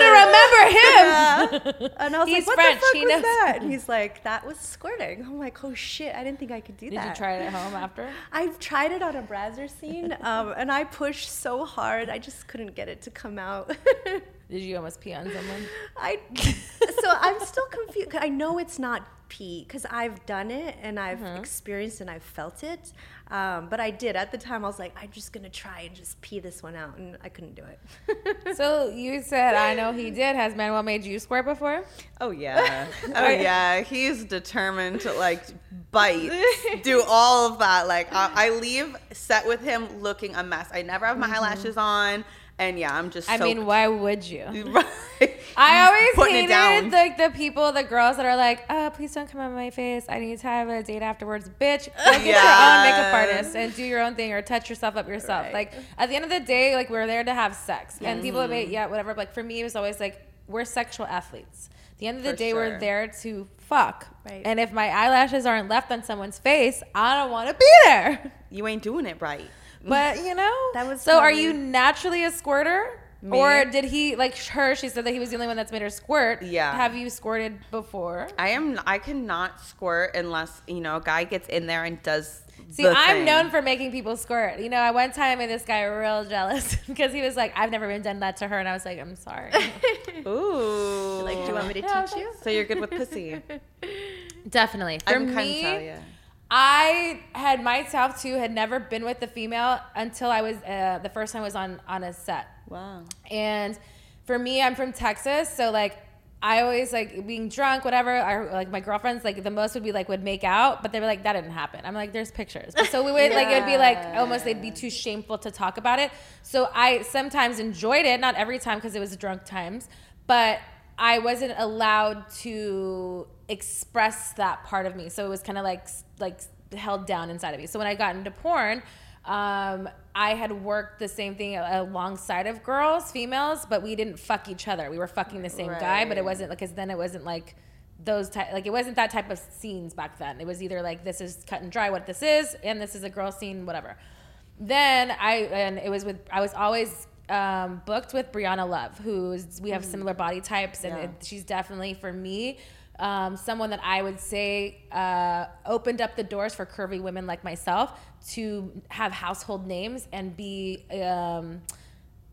wanted you to remember him. Yeah. And I was He's like, French. "What the fuck was that?" And he's like, "That was squirting." I'm like, "Oh shit! I didn't think I could do that." Did you try it at home after? I've tried it on a Brazzers scene, and I pushed so hard, I just couldn't get it to come out. Did you almost pee on someone? So I'm still confused. I know it's not pee because I've done it and I've experienced and I've felt it. But I did. At the time, I was like, I'm just going to try and just pee this one out. And I couldn't do it. So you said, I know he did. Has Manuel made you squirt before? Oh, yeah. Oh, yeah. He's determined to, bite, do all of that. I leave set with him looking a mess. I never have my eyelashes on. And yeah, I'm just. I mean, why would you? Right. I always hated the girls that are like, "Oh, please don't come on my face. I need to have a date afterwards." Bitch, go get your own makeup artist and do your own thing, or touch yourself up yourself. Right. Like at the end of the day, we're there to have sex, and people may whatever. Like for me, it was always like we're sexual athletes. At the end of the day, we're there to fuck. Right. And if my eyelashes aren't left on someone's face, I don't want to be there. You ain't doing it right. But that was so. Are you naturally a squirter, Me? or did he She said that he was the only one that's made her squirt. Yeah. Have you squirted before? I cannot squirt unless a guy gets in there and does. See, I'm known for making people squirt. One time I made this guy real jealous because he was like, "I've never been done that to her," and I was like, "I'm sorry." Ooh. Do you want me to teach you? So you're good with pussy. Definitely. For me. I had myself too had never been with the female until I was the first time I was on a set. Wow. And for me, I'm from Texas, so I always being drunk, whatever. My girlfriends the most would be would make out, but they were like, that didn't happen. I'm like, there's pictures. But so we would it would be almost they'd be too shameful to talk about it. So I sometimes enjoyed it, not every time because it was drunk times, but I wasn't allowed to express that part of me. So it was kind of like held down inside of me. So when I got into porn, I had worked the same thing alongside of females, but we didn't fuck each other. We were fucking the same guy, but it wasn't because then it wasn't those type, it wasn't that type of scenes back then. It was either this is cut and dry what this is, and this is a girl scene, whatever. Then I was always booked with Brianna Love, we have similar body types, and she's definitely for me someone that I would say opened up the doors for curvy women like myself to have household names and be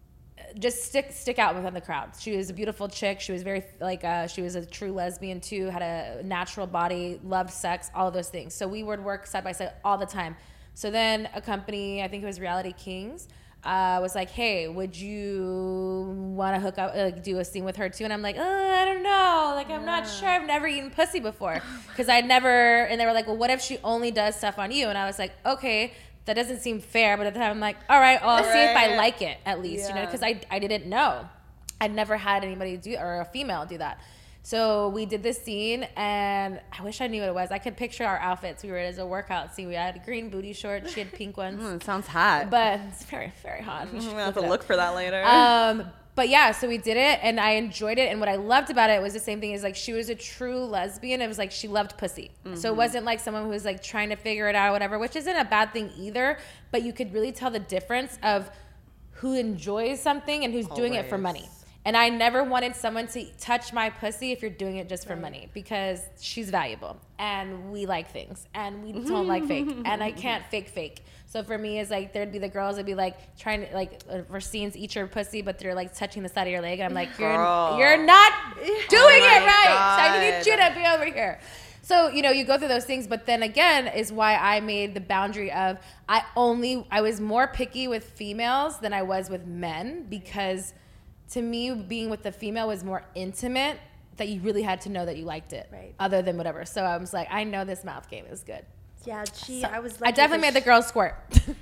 just stick out within the crowd. She was a beautiful chick. She was very she was a true lesbian too, had a natural body, loved sex, all of those things. So we would work side by side all the time. So then a company, I think it was Reality Kings, was like, hey, would you want to hook up, do a scene with her too? And I'm like, I don't know. Like, I'm not sure. I've never eaten pussy before. Because and they were like, well, what if she only does stuff on you? And I was like, okay, that doesn't seem fair. But at the time, I'm like, all right, well, I'll see if I like it at least, because I didn't know. I'd never had anybody or a female do that. So we did this scene, and I wish I knew what it was. I could picture our outfits. We were as a workout scene. We had green booty shorts. She had pink ones. It sounds hot. But it's very, very hot. I'm going to have to look for that later. But yeah, so we did it, and I enjoyed it. And what I loved about it was the same thing as, like, she was a true lesbian. It was like she loved pussy. Mm-hmm. So it wasn't like someone who was, like, trying to figure it out or whatever, which isn't a bad thing either. But you could really tell the difference of who enjoys something and who's doing it for money. And I never wanted someone to touch my pussy if you're doing it just for money, because she's valuable and we like things and we don't like fake, and I can't fake. So for me, it's like there'd be the girls that'd be like trying to, like, for scenes, eat your pussy, but they're like touching the side of your leg, and I'm like, you're not doing it right. God. So I need you to be over here. So, you go through those things, but then again is why I made the boundary of I was more picky with females than I was with men, because to me, being with the female was more intimate, that you really had to know that you liked it, other than whatever. So I was like, I know this mouth game is good. Yeah, I was. I definitely made the girls squirt.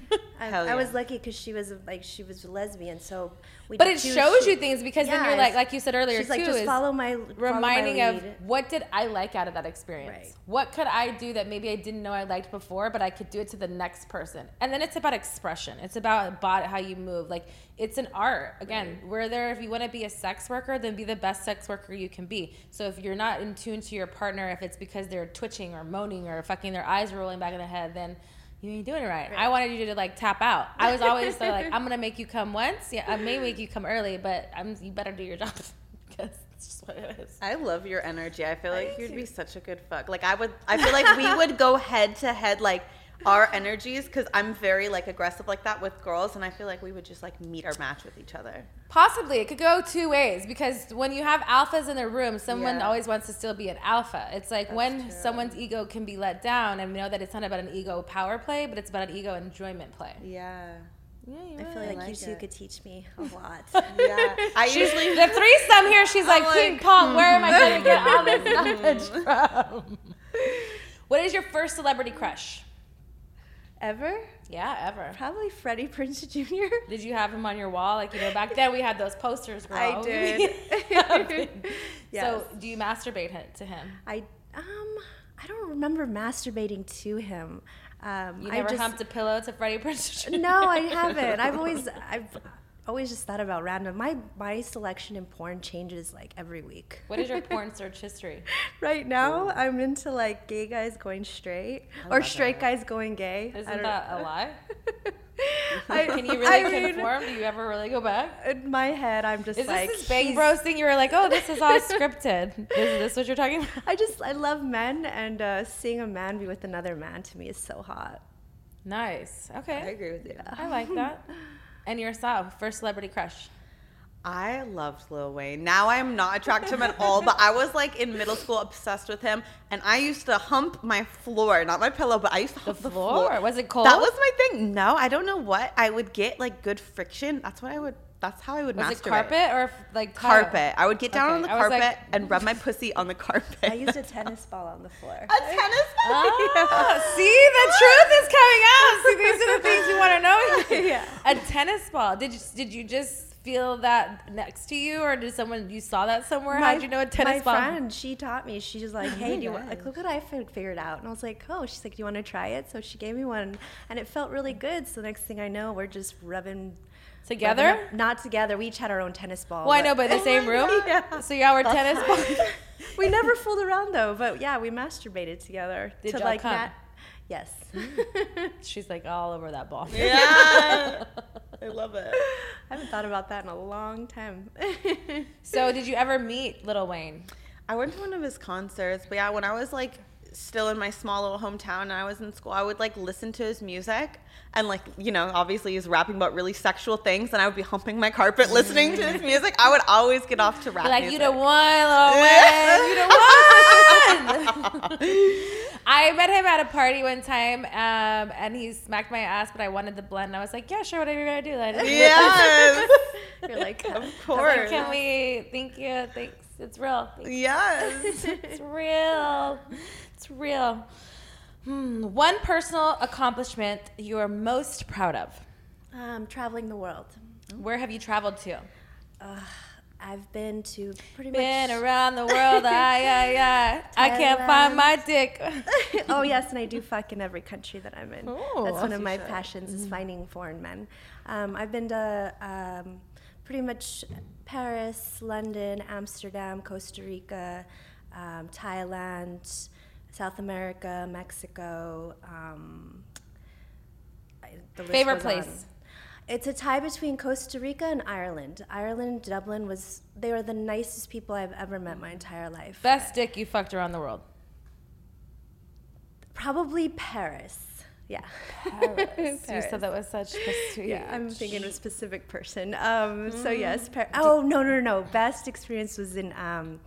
I was lucky because she was a lesbian, so. But it shows you things, because then you're like you said earlier, she's like, just follow my reminding of what did I like out of that experience? Right. What could I do that maybe I didn't know I liked before, but I could do it to the next person? And then it's about expression. It's about how you move. Like, it's an art. Again, we're there. If you want to be a sex worker, then be the best sex worker you can be. So if you're not in tune to your partner, if it's because they're twitching or moaning or fucking their eyes rolling back in the head, then you ain't doing it right. I wanted you to, like, tap out. I was always so, like, I'm gonna make you come once. Yeah, I may make you come early, but you better do your job, because it's just what it is. I love your energy. I feel like you'd be such a good fuck. Like, I feel like we would go head to head, like, our energies, because I'm very, like, aggressive like that with girls, and I feel like we would just, like, meet our match with each other. Possibly. It could go two ways, because when you have alphas in the room, someone always wants to still be an alpha. It's like when someone's ego can be let down, and we know that it's not about an ego power play, but it's about an ego enjoyment play. Yeah. I feel like you two could teach me a lot. Yeah. I usually the threesome here, she's like, ping pong, where am I going to get all this knowledge from? What is your first celebrity crush? Ever? Yeah, ever. Probably Freddie Prinze Jr. Did you have him on your wall? Like, back then we had those posters, girl. I did. Yes. So, do you masturbate to him? I don't remember masturbating to him. You never humped a pillow to Freddie Prinze Jr.? No, I haven't. I've always just thought about random. My selection in porn changes, like, every week. What is your porn search history? Right now, I'm into, like, gay guys going straight or straight guys going gay. Isn't that a lie? Can you really conform? Do you ever really go back? In my head, I'm just like... Is this Bang Bros thing? You were like, oh, this is all scripted. Is this what you're talking about? I love men, and seeing a man be with another man to me is so hot. Nice. Okay. I agree with you. I like that. And yourself, first celebrity crush? I loved Lil Wayne. Now I am not attracted to him at all, but I was, like, in middle school obsessed with him, and I used to hump my floor, not my pillow, but I used to hump the floor. Was it cold? That was my thing. No, I don't know what. I would get, like, good friction. That's how I would masturbate. Was it carpet or, like, carpet? I would get down on the carpet and rub my pussy on the carpet. I used a tennis ball on the floor. A tennis ball? Oh, see, the truth is coming out. See, these are the things you want to know. Yeah. A tennis ball. Did you just feel that next to you, or did you saw that somewhere? How did you know a tennis ball? My friend, she taught me. She was like, hey, look what I figured out. And I was like, oh, she's like, do you want to try it? So she gave me one, and it felt really good. So the next thing I know, we're just rubbing together. Not together. We each had our own tennis ball. Well, I know, but in the same room. Yeah. So y'all were tennis balls. We never fooled around though, but yeah, we masturbated together. Did y'all come? Yes. She's like all over that ball. Yeah. I love it. I haven't thought about that in a long time. So did you ever meet Lil Wayne? I went to one of his concerts, but yeah, when I was, like, still in my small little hometown and I was in school, I would like listen to his music and like, you know, obviously he's rapping about really sexual things and I would be humping my carpet listening to his music. I would always get off to rap Like, music. you the one, Lil Wayne, you the one. I met him at a party one time, and he smacked my ass, but I wanted the blend. And I was like, yeah, sure, whatever you're going to do. Like, Yes. You're like, Of like, course. can we, thank you, thanks. It's real. Thanks. Yes. It's real. It's real. One personal accomplishment you are most proud of. traveling the world. Where have you traveled to? I've been to pretty Been much. around the world, I can't find my dick. Oh yes, and I do fuck in every country that I'm in. Ooh, That's one of you my should. passions is finding foreign men. I've been to pretty much Paris, London, Amsterdam, Costa Rica, Thailand, South America, Mexico. The list Favorite goes place? on. It's a tie between Costa Rica and Ireland. Ireland, Dublin they were the nicest people I've ever met my entire life. Best dick you fucked around the world. Probably Paris. Yeah. You said that was such a Yeah, I'm thinking of a specific person. So yes, oh no. Best experience was in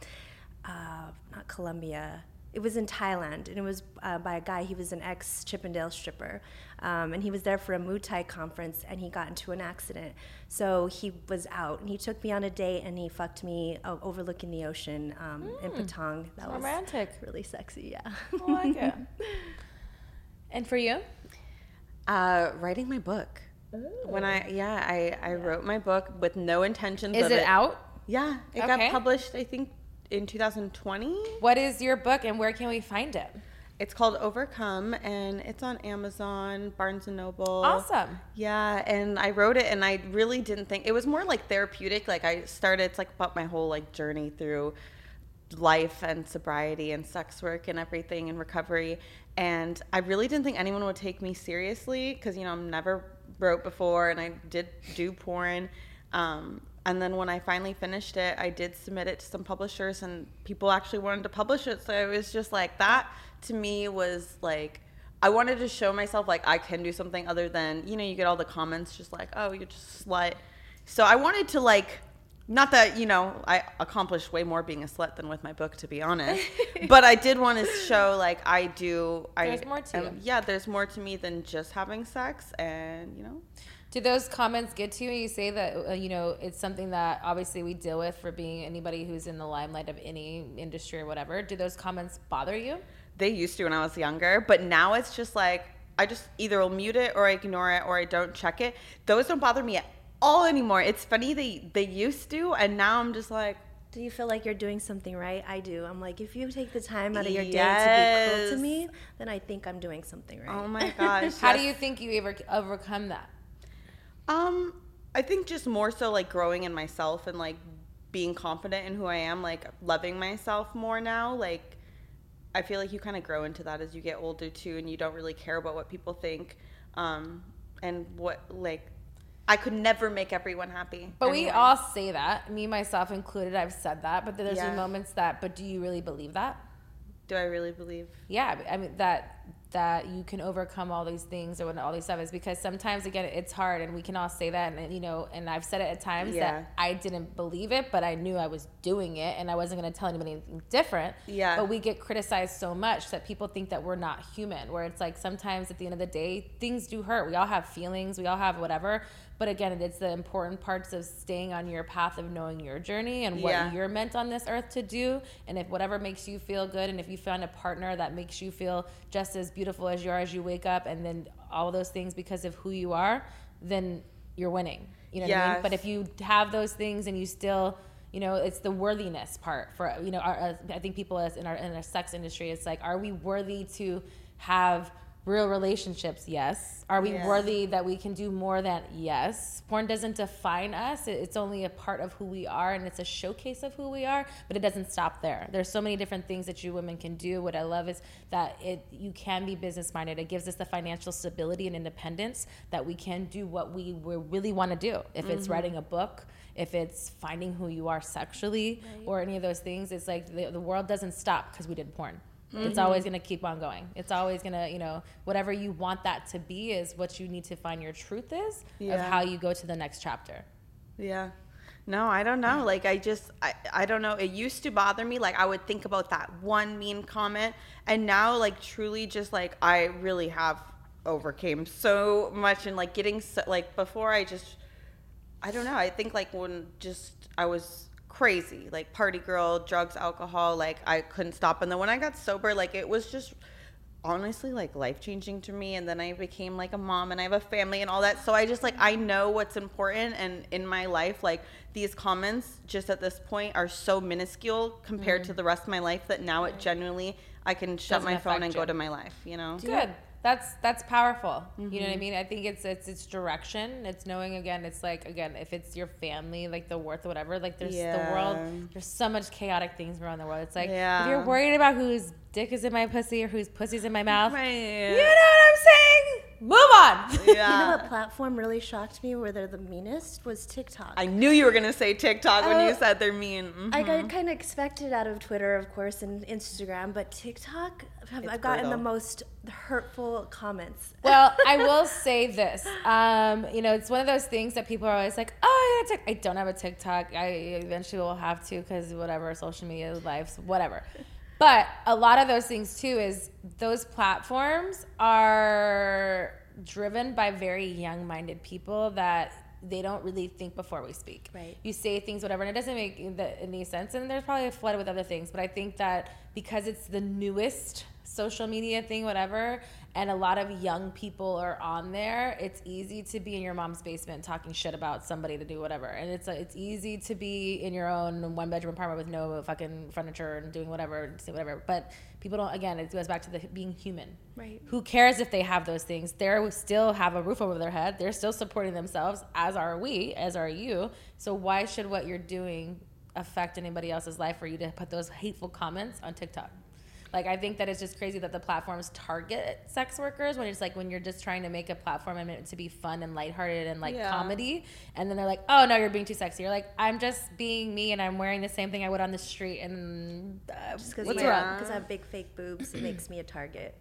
not Colombia. It was in Thailand, and it was by a guy. He was an ex-Chippendale stripper, and he was there for a Muay Thai conference, and he got into an accident. So he was out, and he took me on a date, and he fucked me overlooking the ocean in Patong. That was romantic. really sexy, yeah. I like it. And for you? Writing my book. When I wrote my book with no intentions Is of it out? Yeah, it Okay. got published, I think, in 2020. What is your book and where can we find it? It's called Overcome, and it's on Amazon, Barnes & Noble. Awesome. Yeah, and I wrote it, and I really didn't think... It was more like therapeutic. Like, it's like about my whole, like, journey through life and sobriety and sex work and everything and recovery. And I really didn't think anyone would take me seriously because, you know, I'm never wrote before, and I did do porn. And then when I finally finished it, I did submit it to some publishers, and people actually wanted to publish it. So it was just like that to me was like, I wanted to show myself like I can do something other than, you know, you get all the comments just like, oh, you're just a slut. So I wanted to like, not that, you know, I accomplished way more being a slut than with my book, to be honest. But I did want to show like There's more to you. Yeah, there's more to me than just having sex, and, you know. Do those comments get to you? You say that, you know, it's something that obviously we deal with for being anybody who's in the limelight of any industry or whatever. Do those comments bother you? They used to when I was younger, but now it's just like, I just either will mute it or I ignore it or I don't check it. Those don't bother me at all anymore. It's funny, they used to, and now I'm just like, Do you feel like you're doing something right? I do. I'm like, if you take the time out of your day to Yes. be cruel to me, then I think I'm doing something right. oh my gosh. How do yes. you think you ever overcome that? I think just more so like growing in myself and like being confident in who I am, like loving myself more now. Like I feel like you kind of grow into that as you get older too, and you don't really care about what people think. And what, like, I could never make everyone happy. But anyway. we all say that, me, myself included, I've said that, but there's Yeah. moments that, but do you really believe that? Do I really believe? Yeah, I mean, that you can overcome all these things or when all these stuff is because sometimes, again, it's hard, and we can all say that, and, you know, and I've said it at times Yeah. that I didn't believe it, but I knew I was doing it, and I wasn't going to tell anybody anything different. Yeah. But we get criticized so much that people think that we're not human, where it's like sometimes at the end of the day, things do hurt. We all have feelings, we all have whatever, but again, it's the important parts of staying on your path of knowing your journey and what Yeah. you're meant on this earth to do, and if whatever makes you feel good, and if you find a partner that makes you feel just as beautiful as you are as you wake up, and then all those things because of who you are, then you're winning. You know what I mean? Yes. But if you have those things and you still, you know, it's the worthiness part for, you know, I think people in our sex industry, it's like, are we worthy to have real relationships? Yes. Are we Yeah. worthy that we can do more than? Yes. Porn doesn't define us. It's only a part of who we are, and it's a showcase of who we are, but it doesn't stop there. There's so many different things that you women can do. What I love is that you can be business minded. It gives us the financial stability and independence that we can do what we really want to do. If it's writing a book, if it's finding who you are sexually, or any of those things, it's like the world doesn't stop because we did porn. It's always going to keep on going. It's always going to, whatever you want that to be is what you need to find your truth is of how you go to the next chapter. Yeah. No, I don't know. Like, I don't know. It used to bother me. Like, I would think about that one mean comment. And now, like, truly just, like, I really have overcame so much. And, like, getting, like, before I don't know. I think, like, when I was crazy. Like, party girl, drugs, alcohol. Like, I couldn't stop. And then when I got sober, like, it was just honestly like life-changing to me. And then I became like a mom and I have a family and all that, so I just like I know what's important. And in my life, like, these comments just at this point are so minuscule compared to the rest of my life that now it genuinely I can shut my phone and go to my life, Good. That's powerful. You know what I mean? I think it's direction. It's knowing, again, it's like, again, if it's your family, like the worth or whatever, like there's the world, there's so much chaotic things around the world. It's like, if you're worried about whose dick is in my pussy or whose pussy's in my mouth, you know what I'm saying? Move on. You know what platform really shocked me where they're the meanest was TikTok. I knew you were going to say TikTok when you said they're mean. I kind of expected out of Twitter, of course, and Instagram, but TikTok, I've gotten the most hurtful comments. Well, I will say this. It's one of those things that people are always like, oh, yeah, I don't have a TikTok. I eventually will have to because whatever, social media, lives, whatever. But a lot of those things, too, is those platforms are driven by very young-minded people that they don't really think before we speak. Right. You say things, whatever, and it doesn't make any sense. And there's probably a flood with other things. But I think that because it's the newest social media thing, whatever, and a lot of young people are on there, it's easy to be in your mom's basement talking shit about somebody to do whatever. And it's easy to be in your own one-bedroom apartment with no fucking furniture and doing whatever, say whatever. But people don't, again, it goes back to the being human. Right. Who cares if they have those things? They still have a roof over their head. They're still supporting themselves, as are we, as are you. So why should what you're doing affect anybody else's life for you to put those hateful comments on TikTok? Like, I think that it's just crazy that the platforms target sex workers when it's like when you're just trying to make a platform and it to be fun and lighthearted and like comedy, and then they're like, oh no, you're being too sexy. You're like, I'm just being me and I'm wearing the same thing I would on the street, and just what's wrong? Because I have big fake boobs, it makes me a target.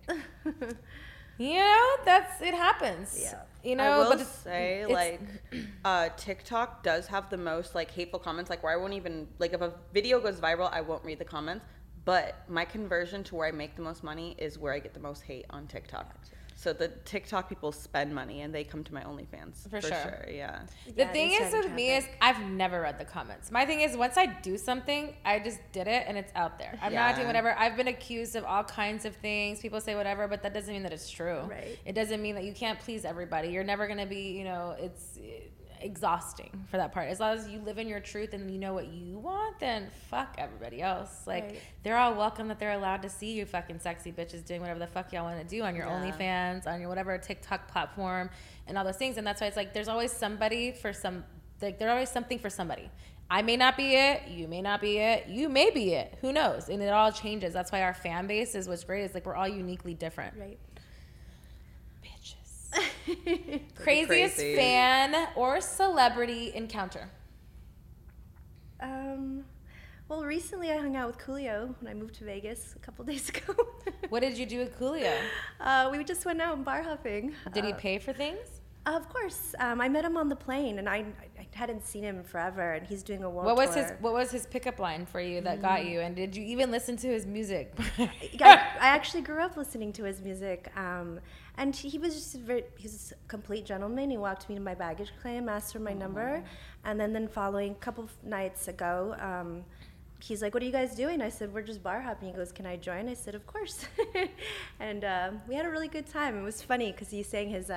It happens. Yeah. I will say, like, TikTok does have the most like hateful comments, like where I won't even, like, if a video goes viral, I won't read the comments. But my conversion to where I make the most money is where I get the most hate on TikTok. So the TikTok people spend money and they come to my OnlyFans. For sure. Yeah. The thing is with me is I've never read the comments. My thing is once I do something, I just did it and it's out there. I'm not doing whatever. I've been accused of all kinds of things. People say whatever, but that doesn't mean that it's true. Right. It doesn't mean that you can't please everybody. You're never going to be, it's exhausting for that part. As long as you live in your truth and you know what you want, then fuck everybody else. Like, they're all welcome that they're allowed to see you fucking sexy bitches doing whatever the fuck y'all want to do on your OnlyFans, on your whatever TikTok platform, and all those things. And that's why it's like there's always somebody for some, like there's always something for somebody. I may not be it, you may not be it, you may be it, who knows? And it all changes. That's why our fan base is what's great, is like we're all uniquely different. Right. Craziest fan or celebrity encounter? Well, recently I hung out with Coolio when I moved to Vegas a couple days ago. What did you do with Coolio? We just went out bar hopping. Did he pay for things? Of course. I met him on the plane, and I hadn't seen him forever, and he's doing a world tour. What was his pickup line for you that got you? And did you even listen to his music? I actually grew up listening to his music, and he was just he's a complete gentleman. He walked me to my baggage claim, asked for my number, and then following a couple of nights ago, he's like, what are you guys doing? I said, we're just bar hopping. He goes, can I join? I said, of course. And we had a really good time. It was funny because he sang his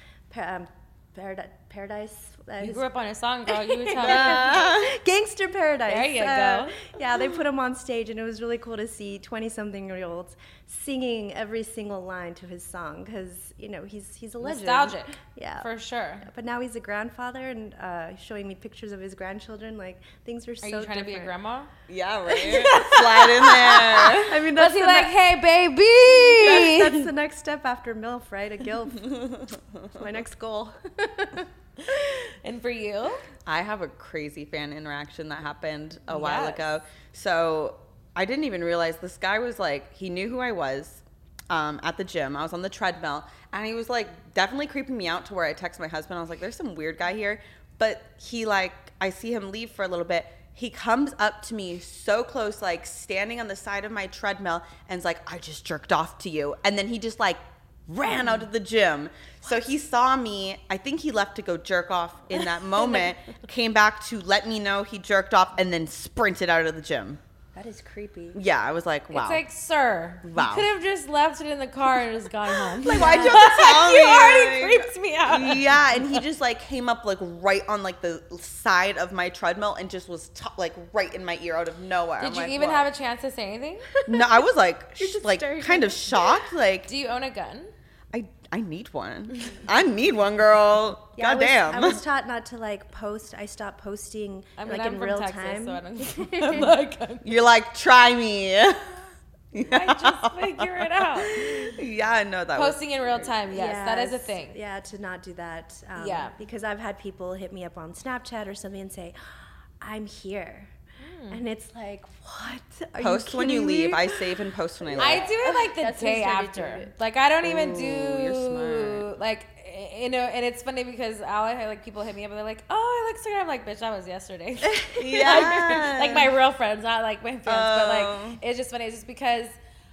Paradise. You grew up on a song, girl. You were telling me. Gangster Paradise. There you go. Yeah, they put him on stage, and it was really cool to see 20-something-year-olds singing every single line to his song because, he's a legend. Nostalgic. Yeah. For sure. Yeah, but now he's a grandfather and showing me pictures of his grandchildren. Like, things are so different. Are you trying to be a grandma? Yeah, right. Slide in there. I mean, that's hey, baby. That's the next step after MILF, right? A GILF. My next goal. And for you? I have a crazy fan interaction that happened a while ago. So I didn't even realize this guy was like, he knew who I was at the gym. I was on the treadmill, and he was like definitely creeping me out to where I text my husband. I was like, there's some weird guy here. But he like, I see him leave for a little bit. He comes up to me so close, like standing on the side of my treadmill, and is like, I just jerked off to you. And then he just like ran out of the gym. So he saw me. I think he left to go jerk off in that moment, came back to let me know he jerked off, and then sprinted out of the gym. That is creepy. Yeah, I was like, wow. It's like, sir, Wow. you could have just left it in the car and just gone home. Like, why'd you have to tell me? You already creeped me out. Yeah, and he just like came up like right on like the side of my treadmill and just was like right in my ear out of nowhere. Did I'm you like, even whoa. have a chance to say anything? No, I was like, just like staring kind at of shocked. Like, Do you own a gun? I need one. I need one, girl. Yeah, Goddamn. I was taught not to like post. I stopped posting I mean, like I'm in from real Texas, time. so I don't I'm not a gun. You're like, try me. I just figure it out. Yeah, I know that. Posting in real time, yes, that is a Yes, thing. Yeah, to not do that. Yeah. Because I've had people hit me up on Snapchat or something and say, I'm here. And it's like, what? Are Post when you kidding me? leave. I save and post when I leave. I do it like the That's when I day started after. doing it. Like I don't even Ooh, do you're smart. like you know, and it's funny because I'll have like people hit me up and they're like, "Oh, I like Instagram." I'm like, "Bitch, that was yesterday." Yeah. like my real friends, not like my friends, but like it's just funny. It's just because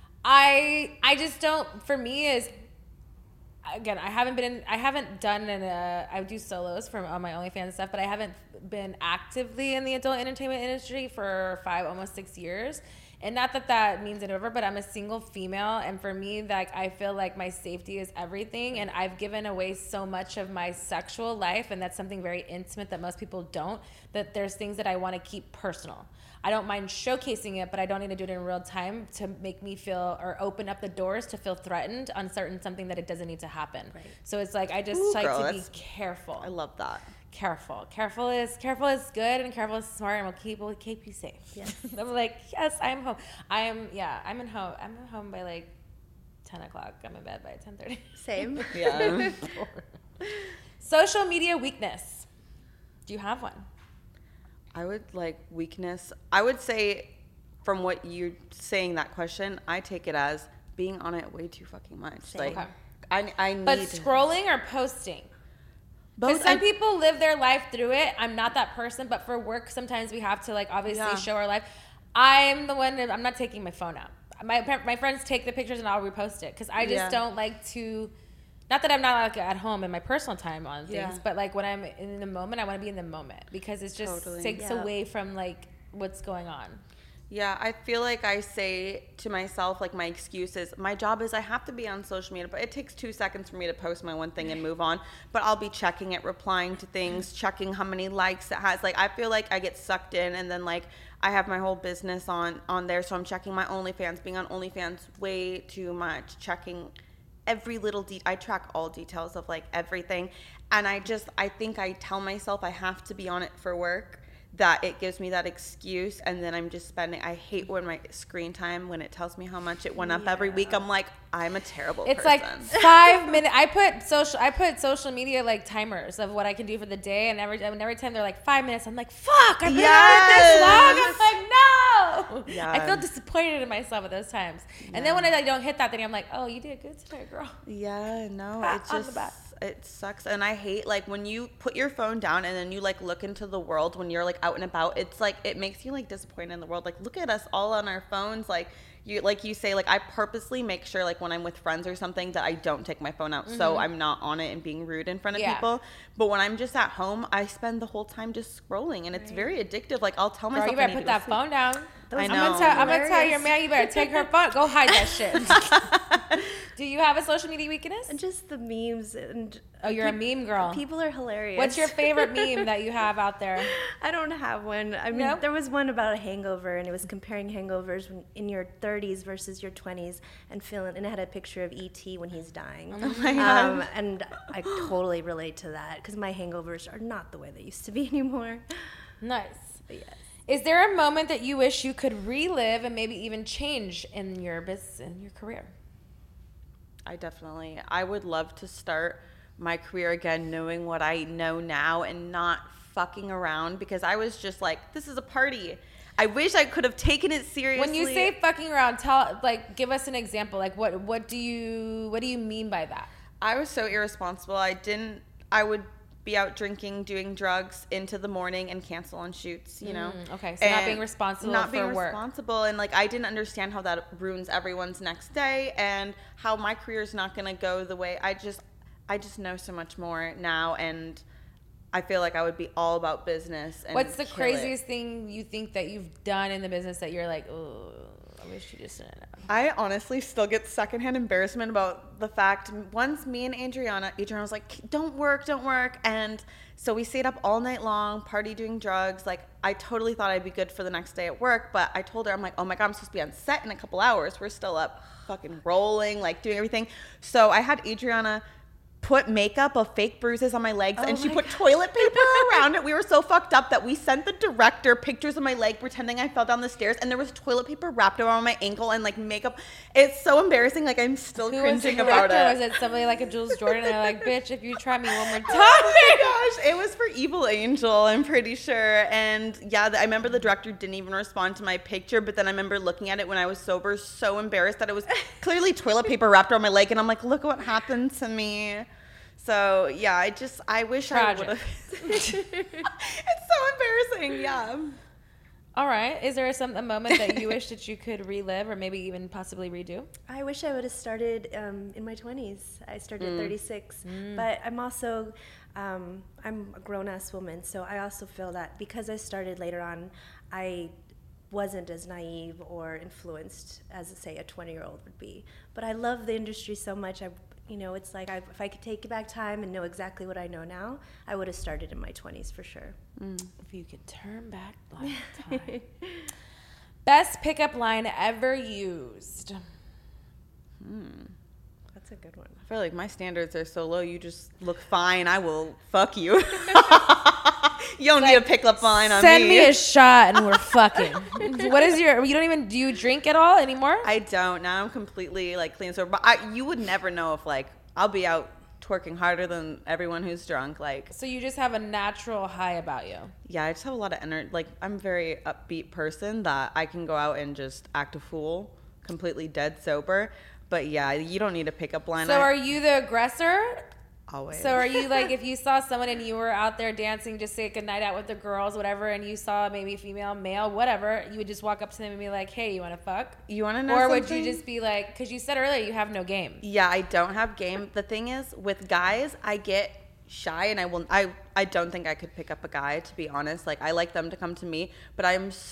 I just don't. For me, is again, I haven't done I do solos for on my OnlyFans and stuff, but I haven't been actively in the adult entertainment industry for 5, almost 6 years. And not that that means it over, but I'm a single female, and for me, like I feel like my safety is everything, and I've given away so much of my sexual life, and that's something very intimate that most people don't. That there's things that I want to keep personal. I don't mind showcasing it, but I don't need to do it in real time to make me feel or open up the doors to feel threatened on something that it doesn't need to happen. Right. So it's like I just like girl, to be careful. I love that. Careful is good, and careful is smart, and we'll keep you safe. Yes. I'm like, yes, I'm home. I'm home. I'm home by like 10 o'clock. I'm in bed by 10:30. Same. Yeah. Social media weakness. Do you have one? I would like weakness. I would say from what you're saying that question, I take it as being on it way too fucking much. Same. Like Okay. I need But scrolling or posting? Because both. some people live their life through it. I'm not that person, but for work, sometimes we have to like obviously show our life. I'm the one. I'm not taking my phone out. My friends take the pictures and I'll repost it because I just don't like to. Not that I'm not like at home in my personal time on things, but like when I'm in the moment, I want to be in the moment because it just takes away from like what's going on. Yeah, I feel like I say to myself, like my excuse is, my job is I have to be on social media, but it takes 2 seconds for me to post my one thing and move on. But I'll be checking it, replying to things, checking how many likes it has. Like I feel like I get sucked in, and then like I have my whole business on there, so I'm checking my OnlyFans, being on OnlyFans way too much, checking every little I track all details of like everything. And I think I tell myself I have to be on it for work, that it gives me that excuse, and then I'm just spending. I hate when my screen time, when it tells me how much it went up every week. I'm like, I'm a terrible person. It's like 5 minutes. I put social media like timers of what I can do for the day, and every time they're like 5 minutes, I'm like, fuck, I've been on it this long. I'm like, no. Yeah. I feel disappointed in myself at those times. And then when I like don't hit that, then I'm like, oh, you did good today, girl. Yeah, no, Pat it on the just back. it sucks. And I hate like when you put your phone down and then you like look into the world when you're like out and about. It's like it makes you like disappointed in the world. Like look at us all on our phones. Like you say, like I purposely make sure like when I'm with friends or something that I don't take my phone out, so I'm not on it and being rude in front of people. But when I'm just at home, I spend the whole time just scrolling, and it's very addictive. Like I'll tell Girl, myself, you better I need put to that go sleep. phone down. I know. I'm gonna tell your man, you better take her phone. Go hide that shit. Do you have a social media weakness? And just the memes and Oh, you're a meme girl. people are hilarious. What's your favorite meme that you have out there? I don't have one. I mean, No? there was one about a hangover, and it was comparing hangovers in your 30s versus your 20s, and it had a picture of E.T. when he's dying. Oh my God. And I totally relate to that because my hangovers are not the way they used to be anymore. Nice. But yes. Is there a moment that you wish you could relive and maybe even change in your business, in your career? I would love to start my career again knowing what I know now and not fucking around, because I was just like, this is a party. I wish I could have taken it seriously. When you say fucking around, give us an example. Like, what do you mean by that? I was so irresponsible. I would be out drinking, doing drugs into the morning and cancel on shoots, you know? Okay, so not being responsible for work. And like I didn't understand how that ruins everyone's next day and how my career's not going to go the way I just know so much more now, and I feel like I would be all about business. And what's the craziest thing you think that you've done in the business that you're like, oh, I wish you just didn't know? I honestly still get secondhand embarrassment about the fact once me and Adriana was like, don't work. And so we stayed up all night long, party, doing drugs. Like I totally thought I'd be good for the next day at work. But I told her, I'm like, oh my God, I'm supposed to be on set in a couple hours. We're still up fucking rolling, like doing everything. So I had Adriana put makeup of fake bruises on my legs, and she put toilet paper around it. We were so fucked up that we sent the director pictures of my leg pretending I fell down the stairs, and there was toilet paper wrapped around my ankle and like makeup. It's so embarrassing. Like I'm still cringing about it. Was it somebody like a Jules Jordan? And they're like, bitch, if you try me one more time. Oh my gosh, it was for Evil Angel, I'm pretty sure. And yeah, I remember the director didn't even respond to my picture, but then I remember looking at it when I was sober, so embarrassed that it was clearly toilet paper wrapped around my leg, and I'm like, look what happened to me. So yeah, I wish Tragic. I would have. It's so embarrassing. Yeah. All right. Is there a moment that you wish that you could relive or maybe even possibly redo? I wish I would have started in my 20s. I started at 36, but I'm also I'm a grown-ass woman, so I also feel that because I started later on, I wasn't as naive or influenced as, say, a 20-year-old would be. But I love the industry so much. It's like if I could take back time and know exactly what I know now, I would have started in my 20s for sure. If you could turn back time. Best pickup line ever used. That's a good one. I feel like my standards are so low. You just look fine. I will fuck you. You don't need a pickup line on me. Send me a shot and we're fucking. Do you drink at all anymore? I don't. Now I'm completely like clean sober. But you would never know if like I'll be out twerking harder than everyone who's drunk. Like, so you just have a natural high about you. Yeah, I just have a lot of energy. Like I'm a very upbeat person that I can go out and just act a fool, completely dead sober. But yeah, you don't need a pickup line. So are you the aggressor? Always. So are you like, if you saw someone and you were out there dancing, just say a night out with the girls, whatever, and you saw maybe female, male, whatever, you would just walk up to them and be like, hey, you want to fuck? You want to know Or something? would you just be like, because you said earlier you have no game. Yeah, I don't have game. The thing is, with guys, I get shy, and I don't think I could pick up a guy, to be honest. Like, I like them to come to me, but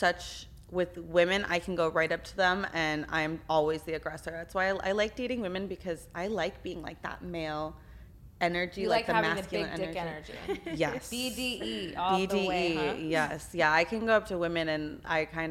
with women, I can go right up to them, and I'm always the aggressor. That's why I like dating women, because I like being like that male energy, like the having masculine the big dick energy. Yes. BDE all the way, huh? Yes. Yeah, I can go up to women, and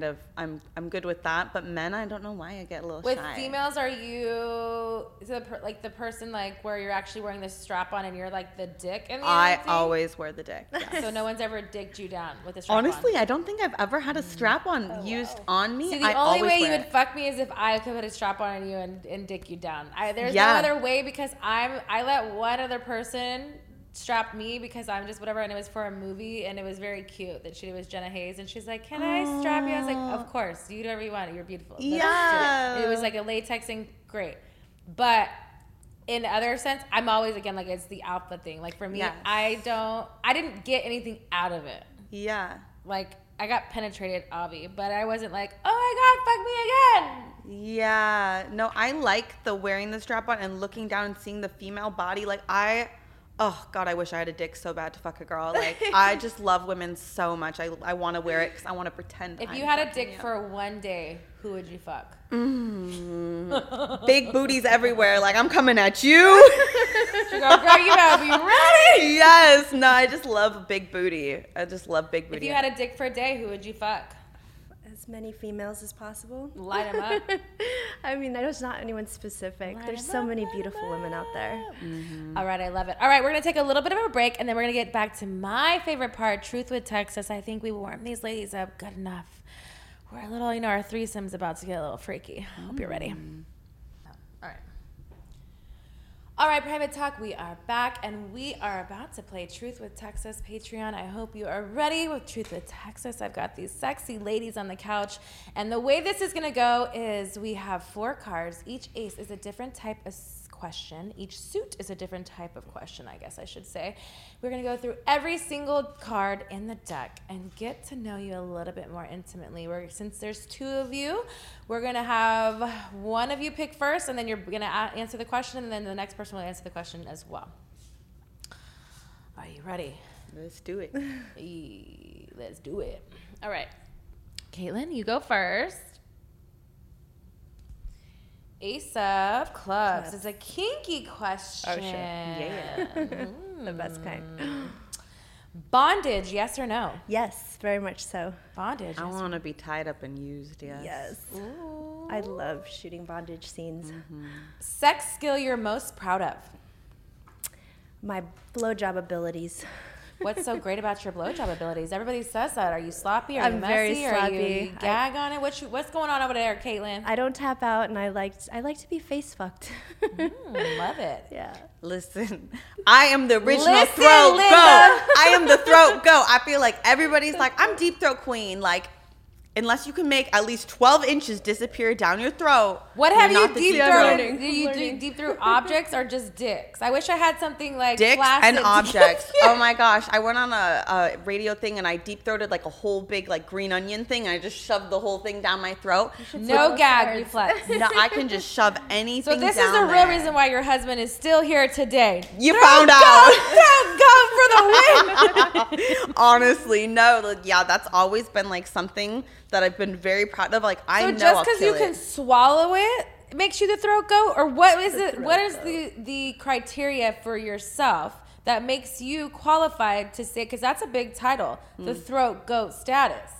I'm good with that. But men, I don't know why I get a little with shy. With females, are you the person like where you're actually wearing the strap on and you're like the dick in the I always wear the dick. Yes. So no one's ever dicked you down with a strap Honestly, on? I don't think I've ever had a strap on used on me. See, the only way you would fuck me is if I could put a strap on you and dick you down. There's no other way, because I let one other person strap me because I'm just whatever, and it was for a movie, and it was very cute that it was Jenna Hayes, and she's like, can I strap you? I was like, of course, you do whatever you want, you're beautiful. Yeah. It was like a latex thing, great. But in other sense, I'm always, again, like, it's the alpha thing. Like, for me, yes. I didn't get anything out of it. Yeah. Like, I got penetrated, Avi, but I wasn't like, oh my God, fuck me again. Yeah. No, I like the wearing the strap on and looking down and seeing the female body. Like, oh God, I wish I had a dick so bad to fuck a girl. Like, I just love women so much. I want to wear it because I want to pretend. If you had a dick for one day, who would you fuck? Big booties everywhere. Like, I'm coming at you. She go, girl, you better be ready. Yes. No, I just love big booty. I just love big booty. If you had a dick for a day, who would you fuck? As many females as possible. Light them up. I mean, there's not anyone specific. There's so many beautiful women out there. Mm-hmm. All right, I love it. All right, we're going to take a little bit of a break, and then we're going to get back to my favorite part, Truth with Texas. I think we warmed these ladies up good enough. We're a little, our threesome's about to get a little freaky. I hope you're ready. All right, Private Talk, we are back, and we are about to play Truth with Texas Patreon. I hope you are ready with Truth with Texas. I've got these sexy ladies on the couch, and the way this is going to go is we have 4 cards. Each ace is a different type of question. Each suit is a different type of question, I guess I should say. We're going to go through every single card in the deck and get to know you a little bit more intimately. Since there's 2 of you, we're going to have one of you pick first, and then you're going to answer the question, and then the next person will answer the question as well. Are you ready? Let's do it. Let's do it. All right. Caitlin, you go first. Ace of Clubs is a kinky question. Oh, shit. Yeah. The best kind. Bondage, yes or no? Yes, very much so. Bondage. I want to be tied up and used, yes. Yes. Ooh. I love shooting bondage scenes. Sex skill you're most proud of? My blowjob abilities. What's so great about your blowjob abilities? Everybody says that. Are you sloppy? Are you I'm messy? very Are sloppy. you gag on it? What's going on over there, Caitlin? I don't tap out, and I like to be face fucked. Love it. Yeah. Listen, I am the original Listen, throat Linda. goat. I am the throat goat. I feel like everybody's like, I'm deep throat queen. Like, unless you can make at least 12 inches disappear down your throat. What have you're you not the deep deep throat? throat. Do you deep through objects or just dicks? I wish I had something like Dicks flaccid and objects. Oh my gosh. I went on a radio thing and I deep throated like a whole big like green onion thing. And I just shoved the whole thing down my throat. No gag reflex. No, I can just shove anything So this down is the real there. reason why your husband is still here today. You found out. Go for the win. Honestly, no. Like, yeah, that's always been like something that I've been very proud of. Like, I So know just because because you can swallow it makes you the throat goat, or what is it? What is the criteria for yourself that makes you qualified to say? Because that's a big title, the throat goat status.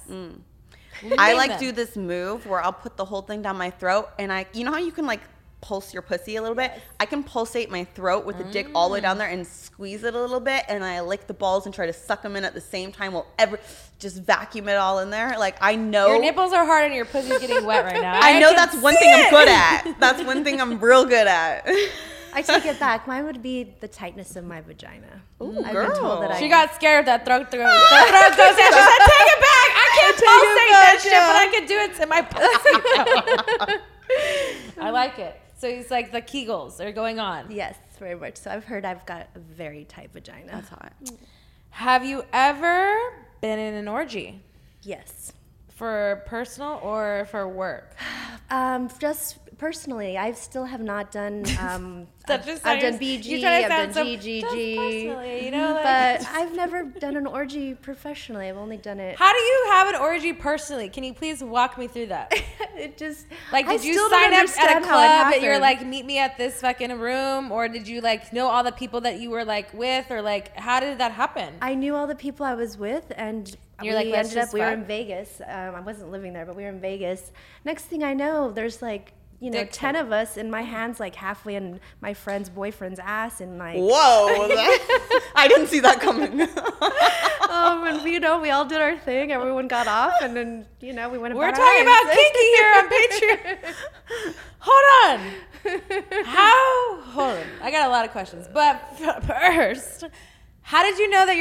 I Name like them. do this move where I'll put the whole thing down my throat, and you know how you can like pulse your pussy a little bit? I can pulsate my throat with the dick all the way down there and squeeze it a little bit, and I lick the balls and try to suck them in at the same time while just vacuum it all in there. Like, I know. Your nipples are hard and your pussy's getting wet right now. I know can that's one see thing I'm it. good at. That's one thing I'm real good at. I take it back. Mine would be the tightness of my vagina. Ooh, I've been told that girl. I She got scared of that throat goat. The throat goat status. She said, "Take it back. I can't pulsate that shit, but I can do it to my pussy." I like it. So it's like the Kegels are going on. Yes, very much. So I've heard I've got a very tight vagina. That's hot. Have you ever been in an orgy Yes. for personal or for work? Just personally, I still have not done. That just I've done sounds- BG, you're trying to I've done sound so- GGG, just personally, you know, like- but I've never done an orgy professionally. I've only done it. How do you have an orgy personally? Can you please walk me through that? It just Like, I did you still don't sign up at a understand how it club that you're happened. like, meet me at this fucking room? Or did you like know all the people that you were like with? Or like, how did that happen? I knew all the people I was with, and You're like, let's just we were fuck? in Vegas. I wasn't living there, but we were in Vegas. Next thing I know, there's like, 10 of us, and my hand's like halfway in my friend's boyfriend's ass, and like, Whoa. I didn't see that coming. and we all did our thing. Everyone got off, and then we went. We're about our talking about lives. kinky here on Patreon. Hold on. Hold on. I got a lot of questions. But first, how did you know that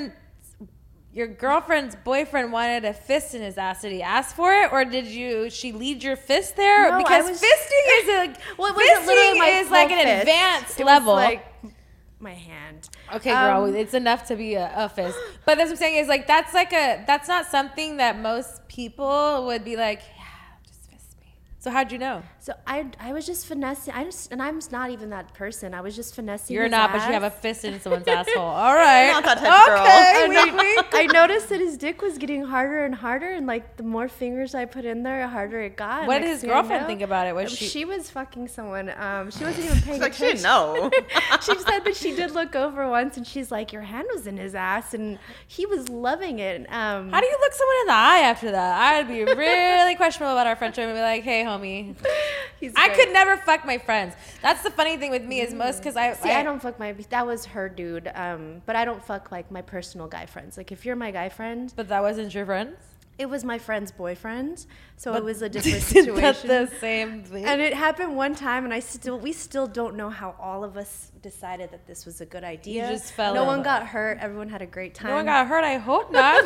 your girlfriend's boyfriend wanted a fist in his ass? Did he ask for it, or did she lead your fist there? No, Because I was- fisting is Well, it wasn't literally my is like full an fist. advanced It level. was like my hand. Okay, girl, it's enough to be a fist. But that's what I'm saying is like that's not something that most people would be like, yeah, just fist me. So how'd you know? So I was just finessing. And I'm not even that person. I was just finessing. You're his not, ass. but you have a fist in someone's asshole. All right. Not that type of girl. And wink, wink. I noticed that his dick was getting harder and harder, and like the more fingers I put in there, the harder it got. What Next did his thing I girlfriend know- think about it? Was She she? was fucking someone. She wasn't even paying Like, she attention. didn't know. She said that she did look over once, and she's like, "Your hand was in his ass," and he was loving it. How do you look someone in the eye after that? I'd be really questionable about our friendship and be like, hey, homie. He's I great. could never fuck my friends. That's the funny thing with me is most because I don't fuck that was her dude. But I don't fuck like my personal guy friends. Like if you're my guy friend, But that wasn't your friends? It was my friend's boyfriend, so it was a different situation. That's the same thing. And it happened one time, and we still don't know how all of us decided that this was a good idea. You just fell No in one love. got hurt. Everyone had a great time. No one got hurt. I hope not.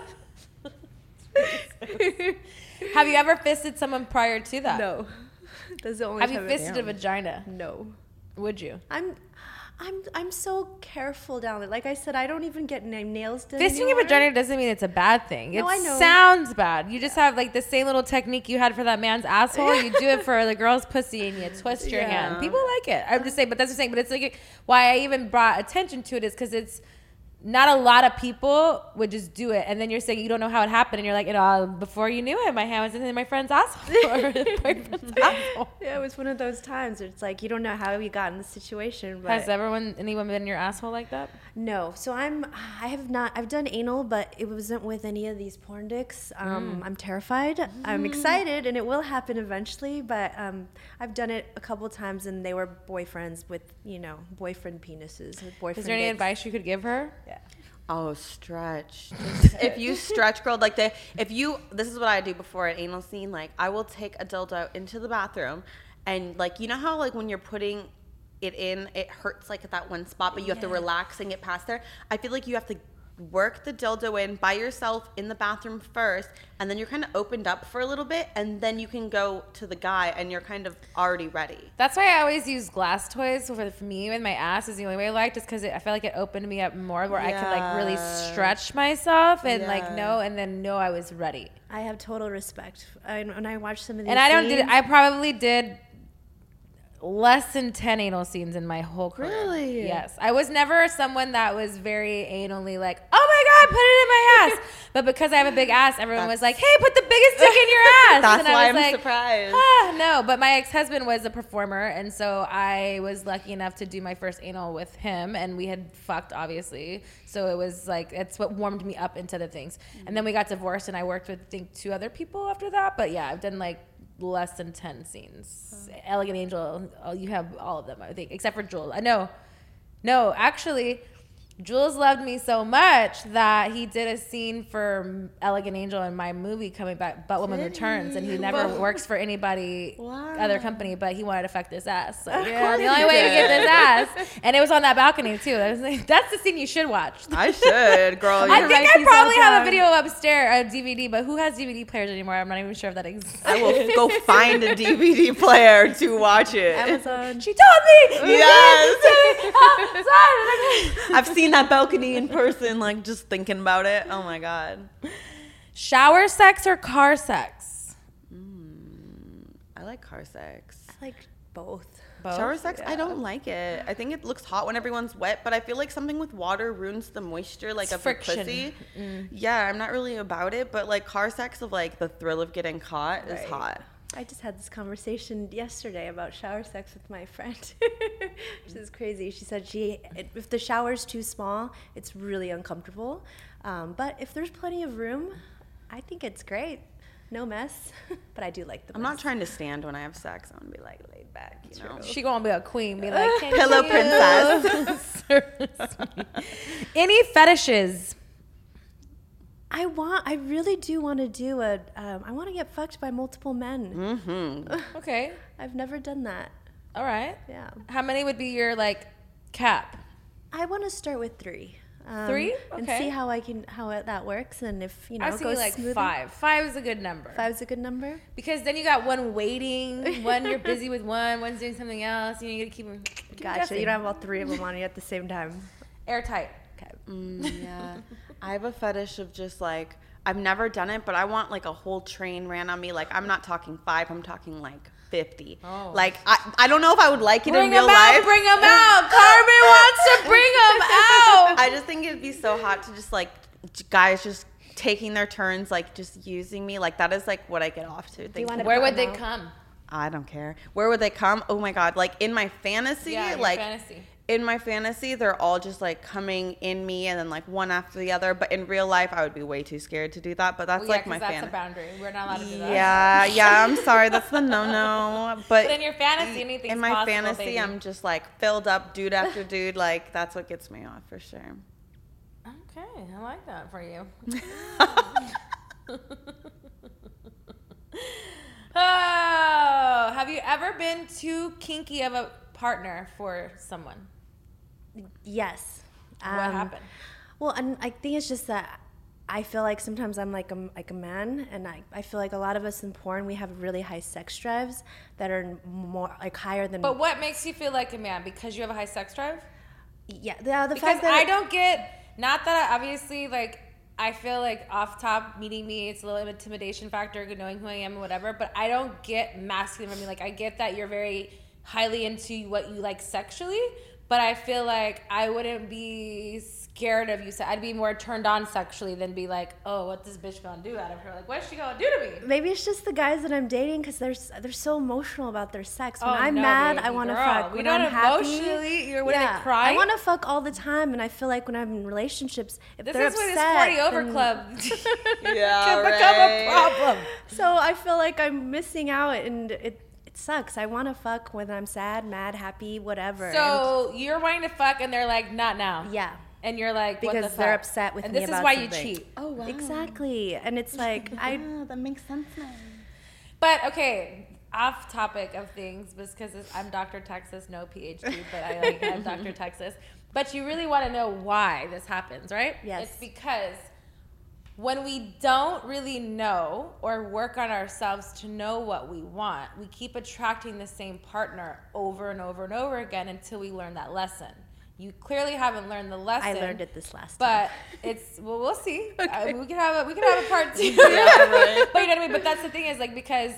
Have you ever fisted someone prior to that? No. That's the only Have time you it- fisted a vagina? No. Would you? I'm so careful down it. Like I said, I don't even get nails done. Fisting a anymore. vagina doesn't mean it's a bad thing. No, it I know. sounds bad. You just have like the same little technique you had for that man's asshole. You do it for the girl's pussy and you twist your hand. People like it. I'm just saying, but that's the thing. But it's like why I even brought attention to it is because it's not a lot of people would just do it. And then you're saying you don't know how it happened. And you're like, before you knew it, my hand was in my friend's asshole. Or his boyfriend's asshole. Yeah, it was one of those times where it's like you don't know how you got in the situation. But Has anyone been in your asshole like that? no, so I've done anal, but it wasn't with any of these porn dicks. I'm terrified. I'm excited, and it will happen eventually. But I've done it a couple times, and they were boyfriends with boyfriend penises with boyfriend. Is there any dicks. advice you could give her? Yeah. Oh, stretch. If you stretch, girl, like this is what I do before an anal scene. Like I will take a dildo into the bathroom, and like you know how like when you're putting it in, it hurts like at that one spot, but you have to relax and get past there. I feel like you have to work the dildo in by yourself in the bathroom first, and then you're kind of opened up for a little bit, and then you can go to the guy, and you're kind of already ready. That's why I always use glass toys for me with my ass is the only way I like, just because I feel like it opened me up more where I could like really stretch myself and like know I was ready. I have total respect. When I watch some of these And scenes, I probably did less than 10 anal scenes in my whole career. Really? Yes. I was never someone that was very anally like, oh my God, put it in my ass. But because I have a big ass, everyone was like, hey, put the biggest dick in your ass. That's and I why was I'm like, surprised. No, but my ex-husband was a performer. And so I was lucky enough to do my first anal with him. And we had fucked, obviously. So it was like, it's what warmed me up into the things. And then we got divorced and I worked with, I think, 2 other people after that. But yeah, I've done like less than 10 scenes. Elegant Angel, you have all of them, I think, except for Jules. No, actually, Jules loved me so much that he did a scene for Elegant Angel in my movie coming back, But Woman Returns, and he never works for anybody other company, but he wanted to fuck this ass. So yeah, the only way to get this ass, and it was on that balcony too. I was like, that's the scene you should watch. I should, girl. I think I probably have a video upstairs, a DVD, but who has DVD players anymore? I'm not even sure if that exists. I will go find a DVD player to watch it. Amazon. She told me. Yes. Sorry. I've seen that balcony in person, like just thinking about it. Oh my God. Shower sex or car sex? I like car sex. I like both. Shower sex, I don't like it. I think it looks hot when everyone's wet, but I feel like something with water ruins the moisture, like It's of friction. your pussy. Yeah, I'm not really about it, but like car sex of like the thrill of getting caught is Right. hot. I just had this conversation yesterday about shower sex with my friend. Which is crazy. She said if the shower's too small, it's really uncomfortable. But if there's plenty of room, I think it's great. No mess. But I do like the I'm mess. not trying to stand when I have sex. I'm gonna be like laid back, you know. She gonna be a queen. Be like, "Can Pillow you princess." service me?" Any fetishes? I really do want to do I want to get fucked by multiple men. Okay. I've never done that. All right. Yeah. How many would be your like cap? I want to start with 3. 3? And Okay. see how that works, and if I it was goes thinking like smoothly. 5. 5 is a good number. 5's a good number. Because then you got one waiting, one you're busy with one's doing something else. You gotta keep them. Gotcha. You don't have all 3 of them on you at the same time. Airtight. Okay. Yeah. I have a fetish of just like, I've never done it, but I want like a whole train ran on me. Like, I'm not talking 5, I'm talking like 50. Oh. Like, I don't know if I would like it Bring in real them out. life. Bring them out. Carmen wants to bring them out. I just think it'd be so hot to just like guys just taking their turns, like just using me. Like, that is like what I get off to. you wanna Where put would them they out? come? I don't care. Where would they come? Oh my God. Like in my fantasy, Yeah, your like fantasy. in my fantasy, they're all just like coming in me and then like one after the other. But in real life, I would be way too scared to do that. But that's Well, yeah, like my 'cause that's a fantasy. boundary. We're not allowed to do that. Yeah, I'm sorry. That's the no-no. But But in your fantasy, anything's in my possible, fantasy, baby. I'm just like filled up dude after dude. Like that's what gets me off for sure. Okay, I like that for you. Oh, have you ever been too kinky of a partner for someone? Yes. What happened? Well, and I think it's just that I feel like sometimes I'm like a man, and I feel like a lot of us in porn, we have really high sex drives that are more like higher than. But what makes you feel like a man? Because you have a high sex drive? Yeah, the Because fact that I don't get, not that I, obviously, like, I feel like off top meeting me, it's a little intimidation factor, knowing who I am and whatever, but I don't get masculine from me. Like, I get that you're very highly into what you like sexually, but I feel like I wouldn't be scared of you. So I'd be more turned on sexually than be like, oh, what this bitch gonna do out of her? Like, what's she gonna do to me? Maybe it's just the guys that I'm dating because they're so emotional about their sex. When I'm no, mad, baby I want to girl. fuck. We When don't I'm happy, emotionally, you're when they cry. I want to fuck all the time, and I feel like when I'm in relationships, if This they're is where upset, this 40 over then- club Yeah, can become a problem. So I feel like I'm missing out, and it sucks. I want to fuck when I'm sad, mad, happy, whatever. So you're wanting to fuck, and they're like, not now. And, yeah. And you're like, what Because the they're fuck? upset with and me this about is why something. you cheat. Oh, wow. Exactly. And it's like, Yeah, that makes sense now. But okay, off topic of things, because I'm Dr. Texas, no PhD, but I'm Dr. Texas. But you really want to know why this happens, right? Yes. It's because when we don't really know or work on ourselves to know what we want, we keep attracting the same partner over and over and over again until we learn that lesson. You clearly haven't learned the lesson. I learned it this last time. But it's, well, we'll see. Okay. We could have a part 2. Yeah, right. But you know what I mean? But that's the thing is, like, because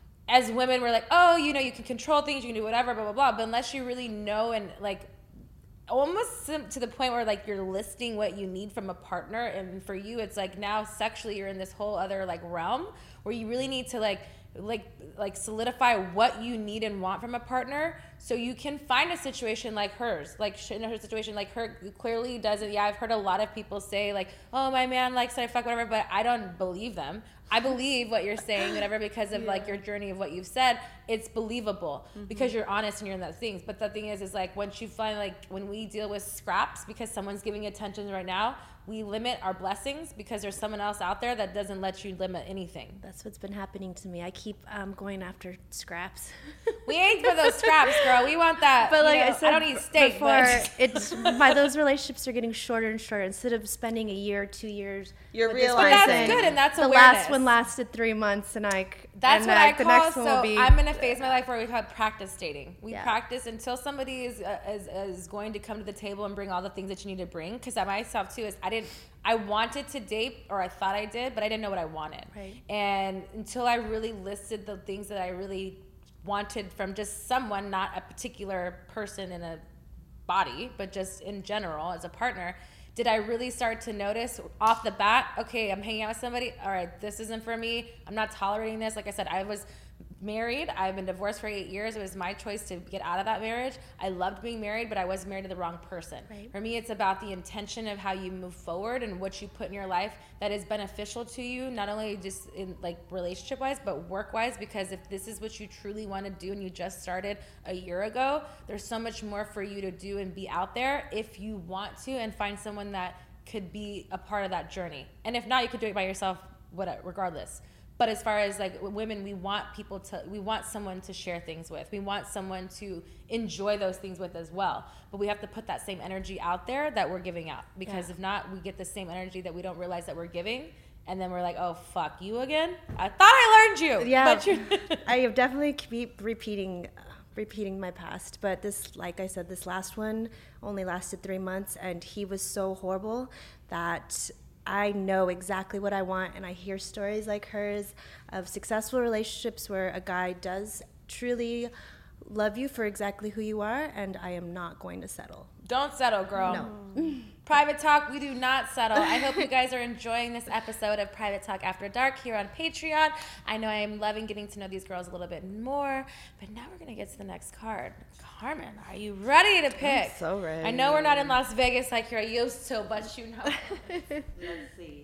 as women, we're like, oh, you know, you can control things, you can do whatever, blah, blah, blah. But unless you really know and, like, almost to the point where, like, you're listing what you need from a partner. And for you, it's like now sexually you're in this whole other, like, realm where you really need to, like solidify what you need and want from a partner so you can find a situation like hers. Like, in her situation, like, her clearly doesn't. Yeah, I've heard a lot of people say, like, oh, my man likes that I fuck, whatever, but I don't believe them. I believe what you're saying, whatever, because of, like, your journey of what you've said. It's believable because you're honest and you're in those things. But the thing is like, once you find, like, when we deal with scraps because someone's giving attention right now, we limit our blessings because there's someone else out there that doesn't let you limit anything. That's what's been happening to me. I keep going after scraps. We ain't for those scraps, girl. We want that. But like I said, I don't eat steak. But it's my those relationships are getting shorter and shorter. Instead of spending a year, 2 years, You're with this realizing. But that's person, good, and that's the awareness. last one lasted 3 months, and That's what I the call. next one So will be. I'm in a phase of my life where we call practice dating. We Yeah. practice until somebody is going to come to the table and bring all the things that you need to bring. Because I myself too I wanted to date, or I thought I did, but I didn't know what I wanted. Right. And until I really listed the things that I really wanted from just someone, not a particular person in a body, but just in general as a partner, did I really start to notice off the bat, okay, I'm hanging out with somebody, all right, this isn't for me, I'm not tolerating this. Like I said, I was married, I've been divorced for 8 years. It was my choice to get out of that marriage. I loved being married, but I was married to the wrong person. Right. For me, it's about the intention of how you move forward and what you put in your life that is beneficial to you, not only just in, like, relationship wise, but work wise, because if this is what you truly want to do and you just started a year ago, there's so much more for you to do and be out there if you want to, and find someone that could be a part of that journey. And if not, you could do it by yourself, whatever, regardless. But as far as, like, women, we want someone to share things with. We want someone to enjoy those things with as well. But we have to put that same energy out there that we're giving out. Because if not, we get the same energy that we don't realize that we're giving. And then we're like, oh, fuck you again? I thought I learned you. Yeah, But you're I have definitely keep repeating my past. But this, like I said, this last one only lasted 3 months, and he was so horrible that I know exactly what I want, and I hear stories like hers of successful relationships where a guy does truly love you for exactly who you are, and I am not going to settle. Don't settle, girl. No. Private Talk, we do not settle. I hope you guys are enjoying this episode of Private Talk After Dark here on Patreon. I know I am loving getting to know these girls a little bit more, but now we're going to get to the next card. Carmen, are you ready to pick? I'm so ready. I know we're not in Las Vegas like you're used to, but you know. Let's see.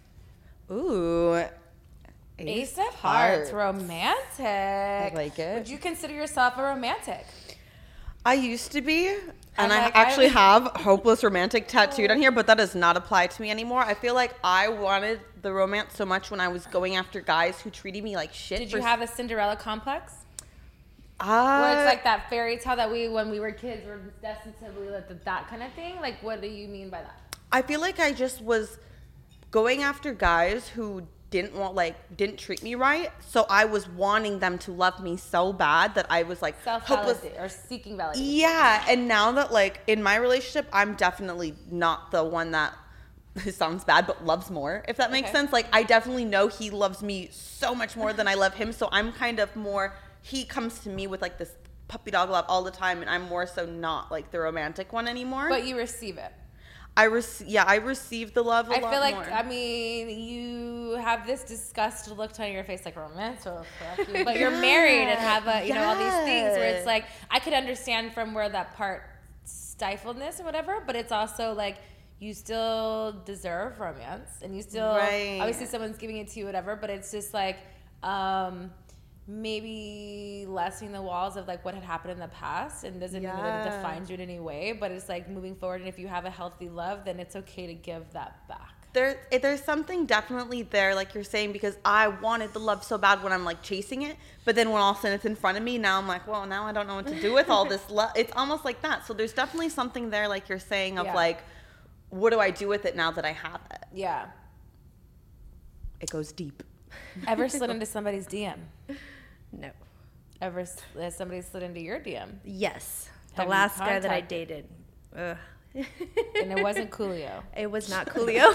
Ooh. Ace of Hearts, romantic. I like it. Would you consider yourself a romantic? I used to be, and I'm I like, actually have hopeless romantic tattooed on here, but that does not apply to me anymore. I feel like I wanted the romance so much when I was going after guys who treated me like shit. Did you have a Cinderella complex? Where Uh, it's like that fairy tale that when we were kids, were destined to believe that kind of thing? Like, what do you mean by that? I feel like I just was going after guys who didn't treat me right, so I was wanting them to love me so bad that I was like hopeless. Self-validation or seeking validation. Yeah, and now that like in my relationship, I'm definitely not the one that it sounds bad but loves more, if that makes sense. Like I definitely know he loves me so much more than I love him, so I'm kind of more, he comes to me with like this puppy dog love all the time, and I'm more so not like the romantic one anymore. But you receive it. I receive the love a lot more. I feel like, I mean, you have this disgusted look on your face, like romance, or fuck you, but you're married and have all these things where it's like, I could understand from where that part stifledness or whatever, but it's also like, you still deserve romance, and you still, obviously someone's giving it to you, whatever, but it's just like, maybe lessening the walls of like what had happened in the past, and doesn't mean that it defines you in any way, but it's like moving forward, and if you have a healthy love, then it's okay to give that back. There's something definitely there, like you're saying, because I wanted the love so bad when I'm like chasing it, but then when all of a sudden it's in front of me, now I'm like, well, now I don't know what to do with all this love. It's almost like that. So there's definitely something there, like you're saying, of like, what do I do with it now that I have it? Yeah. It goes deep. Ever slid into somebody's DM? No. Ever has somebody slid into your DM? Yes. The Have you last guy that I contacted? dated. Ugh. And it wasn't Coolio. It was not Coolio.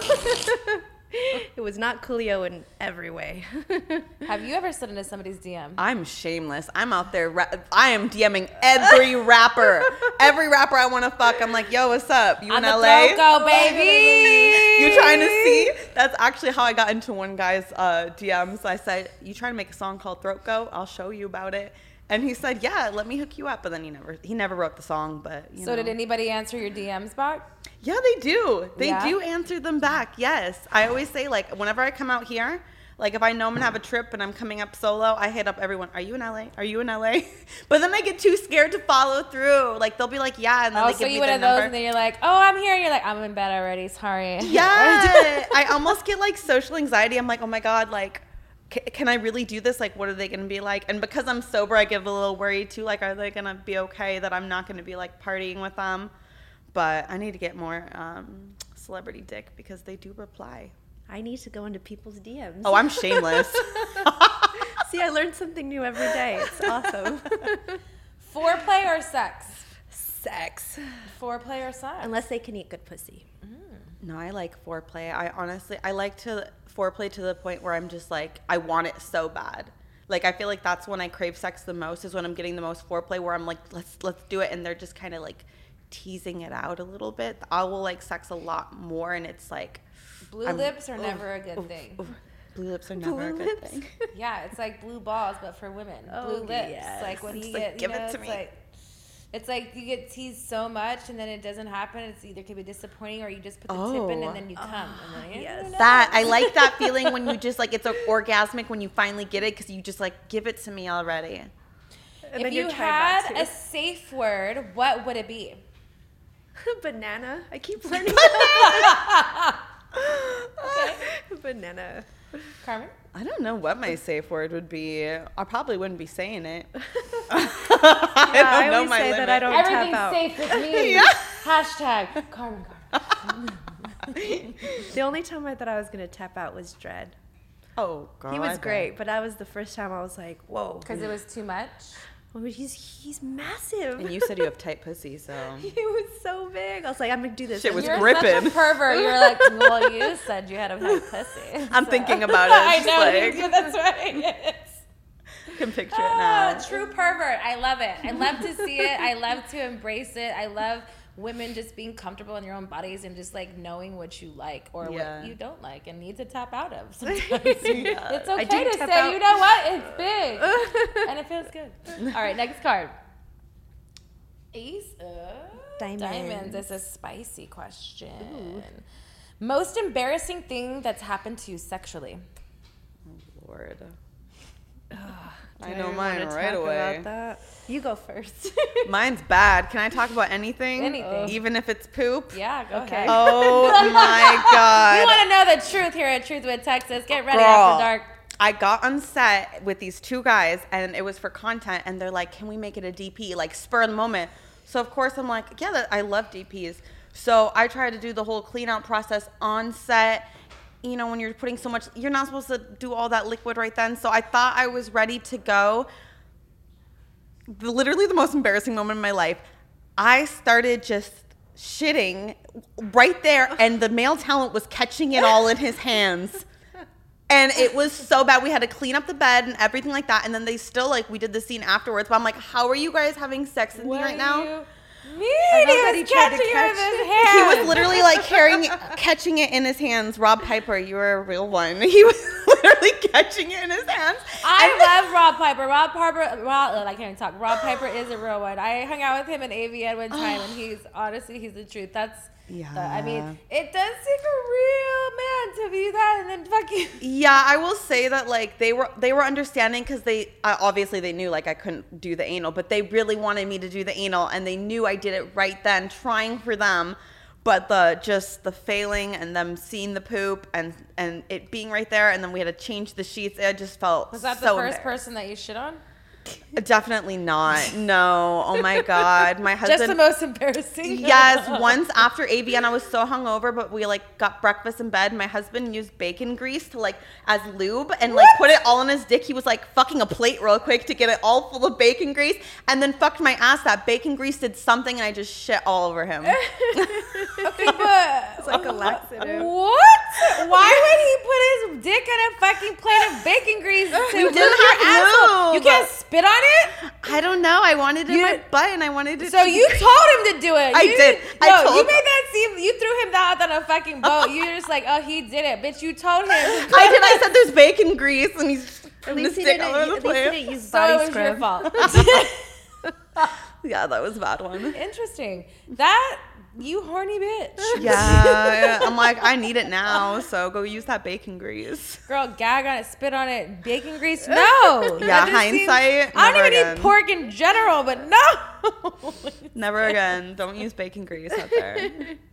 It was not Coolio in every way. Have you ever slid into somebody's DM? I'm shameless. I'm out there. I am DMing every rapper. Every rapper I want to fuck. I'm like, yo, what's up? You in LA? Go, baby. You trying to see? That's actually how I got into one guy's DMs. I said, you trying to make a song called Throat Go? I'll show you about it. And he said, yeah, let me hook you up. But then he never wrote the song. But you know. Did anybody answer your DMs back? Yeah, they do. They Yeah? do answer them back. Yes. I always say, like, whenever I come out here, like if I know I'm gonna have a trip and I'm coming up solo, I hit up everyone. Are you in LA? Are you in LA? But then I get too scared to follow through. Like they'll be like, yeah, and then they So give you me one their of those, number. and then you're like, oh, I'm here. And you're like, I'm in bed already. Sorry. Yeah. I almost get like social anxiety. I'm like, oh my God, like, can I really do this? Like, what are they going to be like? And because I'm sober, I get a little worried too. Like, are they going to be okay that I'm not going to be like partying with them? But I need to get more celebrity dick because they do reply. I need to go into people's DMs. Oh, I'm shameless. See, I learned something new every day. It's awesome. Foreplay or sex? Sex. Foreplay or sex? Unless they can eat good pussy. No, I like foreplay. I like to foreplay to the point where I'm just like, I want it so bad. Like, I feel like that's when I crave sex the most, is when I'm getting the most foreplay, where I'm like, let's do it. And they're just kind of like teasing it out a little bit. I will like sex a lot more, and it's like, Blue lips are never a good thing. Blue lips are never a good thing. Yeah, it's like blue balls, but for women. Oh, Blue lips. yes. Like when It's you like, get, give you know, it to it's me. like, it's like you get teased so much and then it doesn't happen. It's either could be disappointing, or you just put the tip in and then you come. And then yes. That, I like that feeling when you just like, it's orgasmic when you finally get it, because you just like, give it to me already. And If then you you're trying had not a safe word, what would it be? to. Banana. I keep learning. Banana. Carmen? I don't know what my safe word would be. I probably wouldn't be saying it. I always say that I don't tap Everything's out. safe with me. Yeah. Hashtag Carmen. The only time I thought I was going to tap out was Dread. Oh, God. He was great, but that was the first time I was like, whoa. Because it was too much. Well, he's massive. And you said you have tight pussy, so. He was so big. I was like, I'm going to do this. Shit was You're gripping. such a pervert. You're like, well, you said you had a tight pussy. I'm thinking about it. I It's know. just like, That's right. It is. can picture it now. True pervert. I love it. I love to see it. I love to embrace it. I love women just being comfortable in your own bodies and just like knowing what you like or Yeah. what you don't like and need to tap out of sometimes. Yeah. It's I okay do to tap say, out. you know what? It's big. And it feels good. All right, next card. Ace of Diamonds is a spicy question. Most embarrassing thing that's happened to you sexually? Lord. I know mine Wanna right talk away. about that? You go first. Mine's bad. Can I talk about anything? Anything. Even if it's poop? Yeah, go Okay. ahead. Oh my God. We want to know the truth here at Truth with Texas. Get ready Girl, after dark. I got on set with these two guys and it was for content and they're like, can we make it a DP? Like spur of the moment. So of course I'm like, yeah, I love DPs. So I tried to do the whole clean out process on set. You know, when you're putting so much, you're not supposed to do all that liquid right then. So I thought I was ready to go. Literally the most embarrassing moment in my life. I started just shitting right there and the male talent was catching it all in his hands. And it was so bad. We had to clean up the bed and everything like that. And then they still, like, we did the scene afterwards. But I'm like, how are you guys having sex with me right now? He was catching it with his hands. He was literally, like, catching it in his hands. Rob Piper, you were a real one. He was literally catching it in his hands. I love Rob Piper. I can't even talk. Rob Piper is a real one. I hung out with him in AVN one time, and he's the truth. I mean, it does take a real man to be that, and then fucking. Yeah, I will say that like they were understanding because they obviously they knew like I couldn't do the anal, but they really wanted me to do the anal, and they knew I did it right then, trying for them. But the failing and them seeing the poop and it being right there, and then we had to change the sheets. It just felt Was that so the first embarrassed. person that you shit on? Definitely not. No. Oh my God. My husband. Just the most embarrassing. Yes. Once after AVN, I was so hungover, but we like got breakfast in bed. My husband used bacon grease to like as lube and like put it all on his dick. He was like fucking a plate real quick to get it all full of bacon grease, and then fucked my ass. That bacon grease did something, and I just shit all over him. Okay, but It's like a laxative. what? Why would he put his dick on a fucking plate of bacon grease? We didn't have asshole? You lube. can't spit on it. I don't know. I wanted it in my butt, and I wanted it. So you told him to do it. I did. You made that seem. You threw him out on a fucking boat. You were just like, oh, he did it, bitch. You told him. I did. I said there's bacon grease, and he's At putting least his he dick all over the didn't plate. use So body it was scrub. your fault. Yeah, that was a bad one. Interesting. That you horny bitch. Yeah, I'm like, I need it now, so go use that bacon grease. Girl, gag on it, spit on it, bacon grease. No. Yeah, That just hindsight, I don't never even again. eat pork in general, but no. Never again. Don't use bacon grease out there.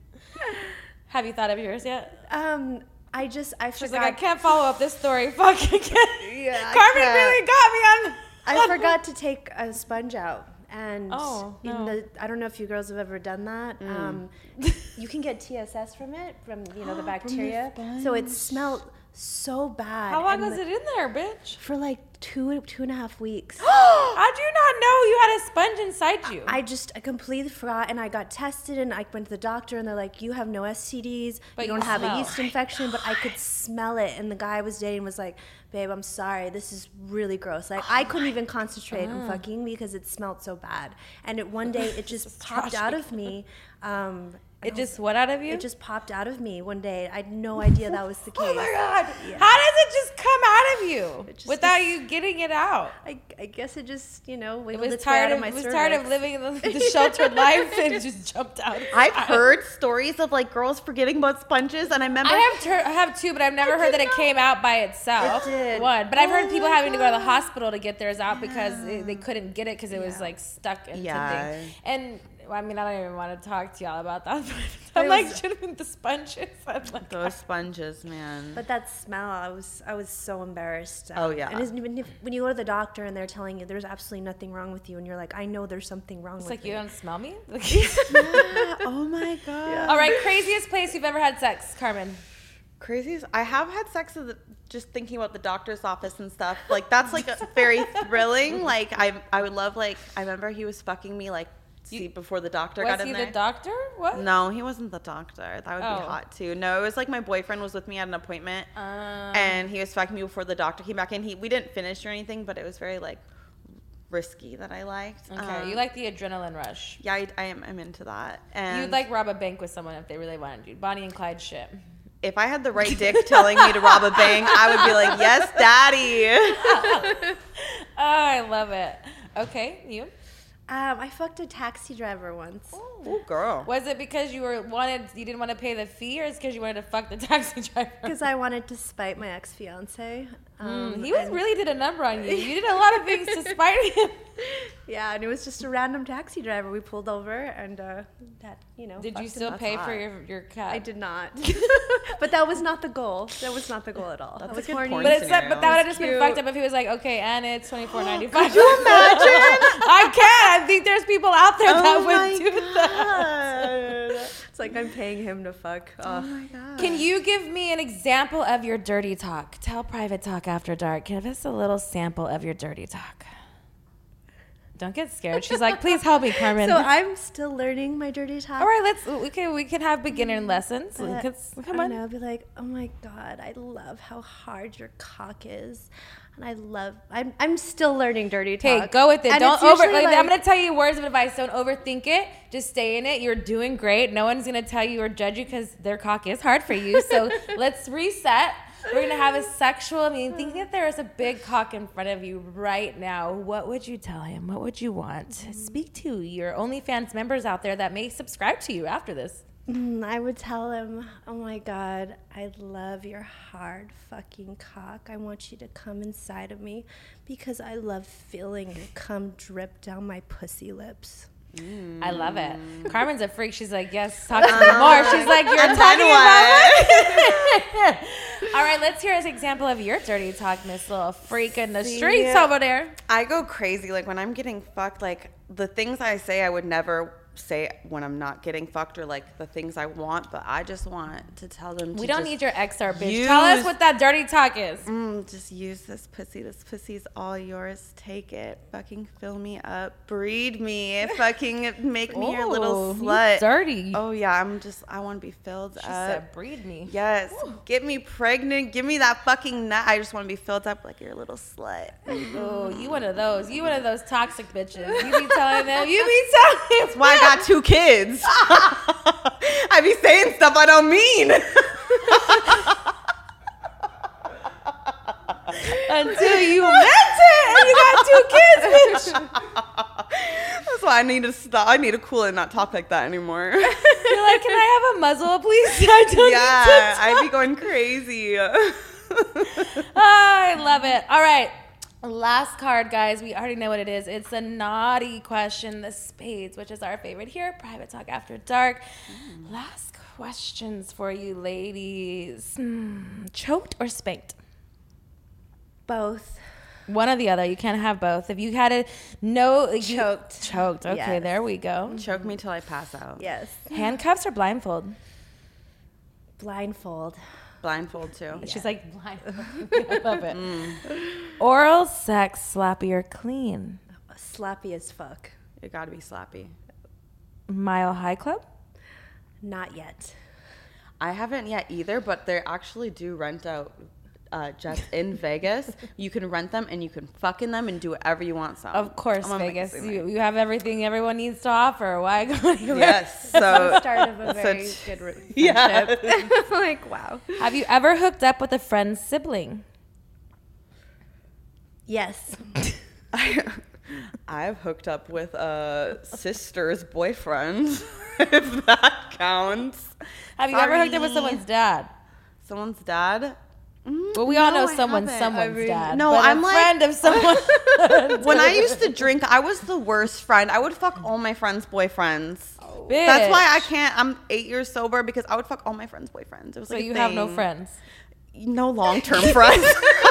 Have you thought of yours yet? I She's forgot. like, I can't follow up this story. Fuck again. Yeah, I Carmen can't. really got me on. I forgot to take a sponge out. And Oh, no. I don't know if you girls have ever done that. You can get TSS from it, from the bacteria. So it smelled so bad. How long and was it in there, bitch? For like 2.5 weeks. I do not know you had a sponge inside you. I completely forgot, and I got tested, and I went to the doctor, and they're like, you have no STDs, But you you don't have smell. a yeast infection, but I could smell it, and the guy I was dating was like, babe, I'm sorry, this is really gross. Like, I couldn't even concentrate on fucking because it smelled so bad. And one day, it just popped out of me. It just what out of you? It just popped out of me one day. I had no idea that was the case. Oh my god! How does it just come out of you just- without you getting it out? I guess it just, wiggled It was its way out tired of of my tired of cervix. living the sheltered life and just jumped out. I've heard stories of like girls forgetting about sponges, and I remember I have two, but I've never heard that it came out by itself. It did. One, but I've heard people having to go to the hospital to get theirs out because they couldn't get it because it was like stuck into Yeah. things. And I mean, I don't even want to talk to y'all about that. But I'm It like, was- should have been the sponges. I'm like, those sponges, man. But that smell, I was so embarrassed. Oh, yeah. And even when you go to the doctor and they're telling you there's absolutely nothing wrong with you, and you're like, I know there's something wrong it's with like me. you don't smell me. Oh my god. All right, craziest place you've ever had sex, Carmen. Craziest. I have had sex with just thinking about the doctor's office and stuff. Like that's like very thrilling. Like I would love like I remember he was fucking me like before the doctor Was got in he there. the doctor? What? No, he wasn't the doctor. That would Oh. be hot too. No, it was like my boyfriend was with me at an appointment, and he was fucking me before the doctor came back in. We didn't finish or anything, but it was very like risky that I liked. Okay, you like the adrenaline rush. Yeah, I'm into that. And You'd like rob a bank with someone if they really wanted you. Bonnie and Clyde shit. if I had the right dick telling me to rob a bank, I would be like, yes, daddy. Oh, I love it. Okay, you? I fucked a taxi driver once. Oh, Ooh, girl. Was it because you didn't want to pay the fee, or is it because you wanted to fuck the taxi driver? Because I wanted to spite my ex-fiance. He really did a number on you. You did a lot of things to spite him. Yeah, and it was just a random taxi driver. We pulled over, and that, Did you fucked still him. pay for your cab? I did not. But that was not the goal. That was not the goal at all. That's I was a good horny. point. But that would have just been Cute. fucked up if he was like, okay, and it's $24.95. Could you imagine? I can't. I think there's people out there that Oh my would do that. God. It's like I'm paying him to fuck. Oh my God. Can you give me an example of your dirty talk? Tell Private Talk After Dark. Give us a little sample of your dirty talk. Don't get scared. She's like, please help me, Carmen. So I'm still learning my dirty talk. All right, we can have beginner lessons. But Come on. I'll be like, oh my God, I love how hard your cock is. And I'm still learning dirty talk. Hey, go with it. And Don't it's usually I'm going to tell you words of advice. Don't overthink it. Just stay in it. You're doing great. No one's going to tell you or judge you because their cock is hard for you. So let's reset. We're going to have a sexual, think that there is a big cock in front of you right now. What would you tell him? What would you want? Speak to your OnlyFans members out there that may subscribe to you after this. I would tell him, oh my God, I love your hard fucking cock. I want you to come inside of me because I love feeling your cum drip down my pussy lips. I love it. Carmen's a freak. She's like, yes, talk to me more. She's like, you're And talking then about what? All right, let's hear an example of your dirty talk, Miss Little Freak in the streets over there. I go crazy. Like when I'm getting fucked, like the things I say I would never say when I'm not getting fucked, or like the things I want, but I just want to tell them We don't need your XR, bitch. use- Tell us what that dirty talk is. just use this pussy. This pussy's all yours. Take it. Fucking fill me up. Breed me. Fucking make me your little you slut. dirty. Oh yeah, I want to be filled She up. said, breed me. Yes. Get me pregnant. Give me that fucking nut. I just want to be filled up like your little slut. Oh, you one of those. You one of those toxic bitches. You be telling them. You be telling That's why I got 2 kids. I be saying stuff I don't mean. until you meant it and you got 2 kids, bitch. That's why I need to stop. I need to cool it and not talk like that anymore. You're like, can I have a muzzle, please? I don't Yeah, I'd be going crazy. I love it. All right. Last card, guys. We already know what it is. It's a naughty question, the spades, which is our favorite here. Private Talk After Dark. Last questions for you ladies. Choked or spanked? Both. One or the other. You can't have both. If you had a no. Choked. Choked. Okay, Yes. There we go. Choke me till I pass out. Yes. Handcuffs or blindfold? Blindfold. Blindfold too. She's like, blindfold. I love it. Oral sex, sloppy or clean? Sloppy as fuck. It gotta be sloppy. Mile High Club? Not yet. I haven't yet either, but they actually do rent out jets in Vegas. You can rent them and you can fuck in them and do whatever you want. So Of course, I'm gonna make Vegas. this thing You have everything everyone needs to offer. Why go anywhere? Yes. So Start of a very good friendship. yeah. Like, wow. Have you ever hooked up with a friend's sibling? Yes. I've hooked up with a sister's boyfriend, if that counts. Have you ever hooked up with Sorry. someone's dad? Someone's dad? Well, we all No, know I someone's haven't. dad. No, but I'm a like- friend of someone. When I used to drink, I was the worst friend. I would fuck all my friends' boyfriends. Bitch. That's why I can't. I'm 8 years sober because I would fuck all my friends' boyfriends. It was So like a you have no thing. friends. No long-term friends.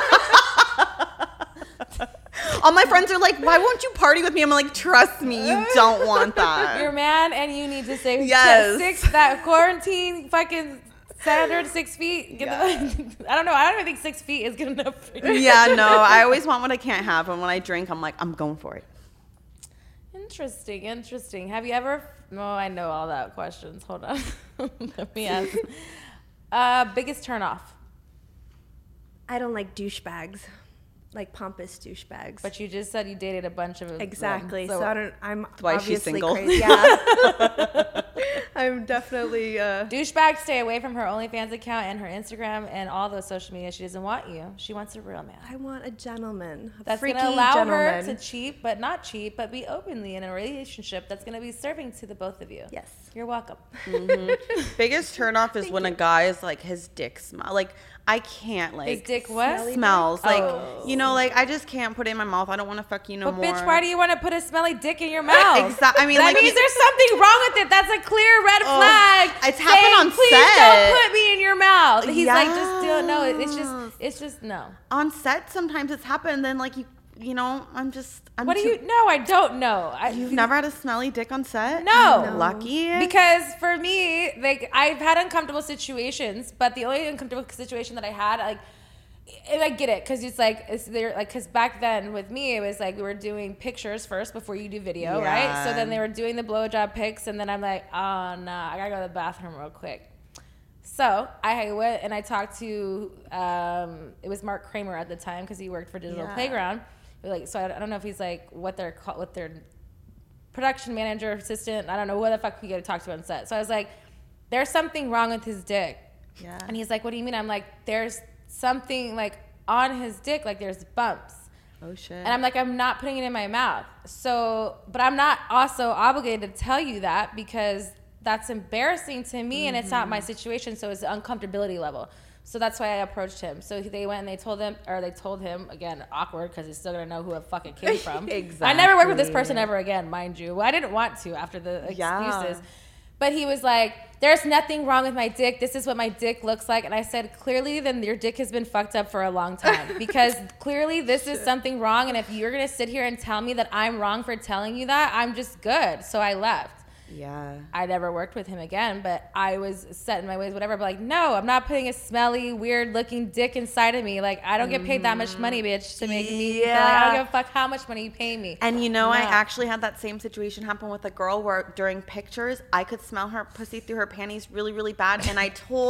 All my friends are like, why won't you party with me? I'm like, trust me, you don't want that. You're mad and you need to stay Yes. that quarantine fucking standard 6 feet. I don't know. I don't even think 6 feet is good enough for you. Yeah, no, I always want what I can't have. And when I drink, I'm like, I'm going for it. Interesting. Have you ever? No, I know all that questions. Hold on. Let me ask. Biggest turnoff. I don't like douchebags. Like pompous douchebags. But you just said you dated a bunch of them, Exactly. so So I'm why she's obviously single. crazy. Yeah. I'm definitely Douchebag, stay away from her OnlyFans account and her Instagram and all those social media. She doesn't want you. She wants a real man. I want a gentleman. That's going to allow her to cheat, but not cheat, but be openly in a relationship that's going to be serving to the both of you. Yes. You're welcome. Biggest turnoff is when a guy is like, his dick smell. Like, I can't, like. His dick what? Smells. Like, you know, like, I just can't put it in my mouth. I don't want to fuck you no more. But bitch, why do you want to put a smelly dick in your mouth? Exactly. I mean, that means there's something wrong with it. That's a clear red flag. It's happened on Please set. don't put me in your mouth. He's like, just don't know. It's just no. On set, sometimes it's happened. Then, like, you know, I'm what do you know? I don't know. You've never had a smelly dick on set? No. Lucky. Because for me, like, I've had uncomfortable situations, but the only uncomfortable situation that I had, like, and I get it, because because back then with me, it was like we were doing pictures first before you do video, right? So then they were doing the blowjob pics, and then I'm like, oh, no, I gotta go to the bathroom real quick. So I went and I talked to, it was Mark Kramer at the time, because he worked for Digital Playground. Like, so I don't know if he's like what they're called, what their production manager, assistant, I don't know what the fuck we get to talk to on set. So I was like, there's something wrong with his dick. Yeah. And he's like, what do you mean? I'm like, there's something like on his dick, like there's bumps. Oh shit. And I'm like, I'm not putting it in my mouth. So, but I'm not also obligated to tell you that, because that's embarrassing to me and it's not my situation. So it's the uncomfortability level. So that's why I approached him. So they went and they told him, again, awkward, because he's still going to know who it fucking came from. Exactly. I never worked with this person ever again, mind you. Well, I didn't want to after the excuses. Yeah. But he was like, there's nothing wrong with my dick. This is what my dick looks like. And I said, clearly, then your dick has been fucked up for a long time. Because clearly this is something wrong. And if you're going to sit here and tell me that I'm wrong for telling you that, I'm just good. So I left. Yeah. I never worked with him again, but I was set in my ways, whatever. But like, no, I'm not putting a smelly, weird looking dick inside of me. Like, I don't get paid that much money, bitch, to make me feel like I don't give a fuck how much money you pay me. And you know, I actually had that same situation happen with a girl where during pictures, I could smell her pussy through her panties really, really bad. And I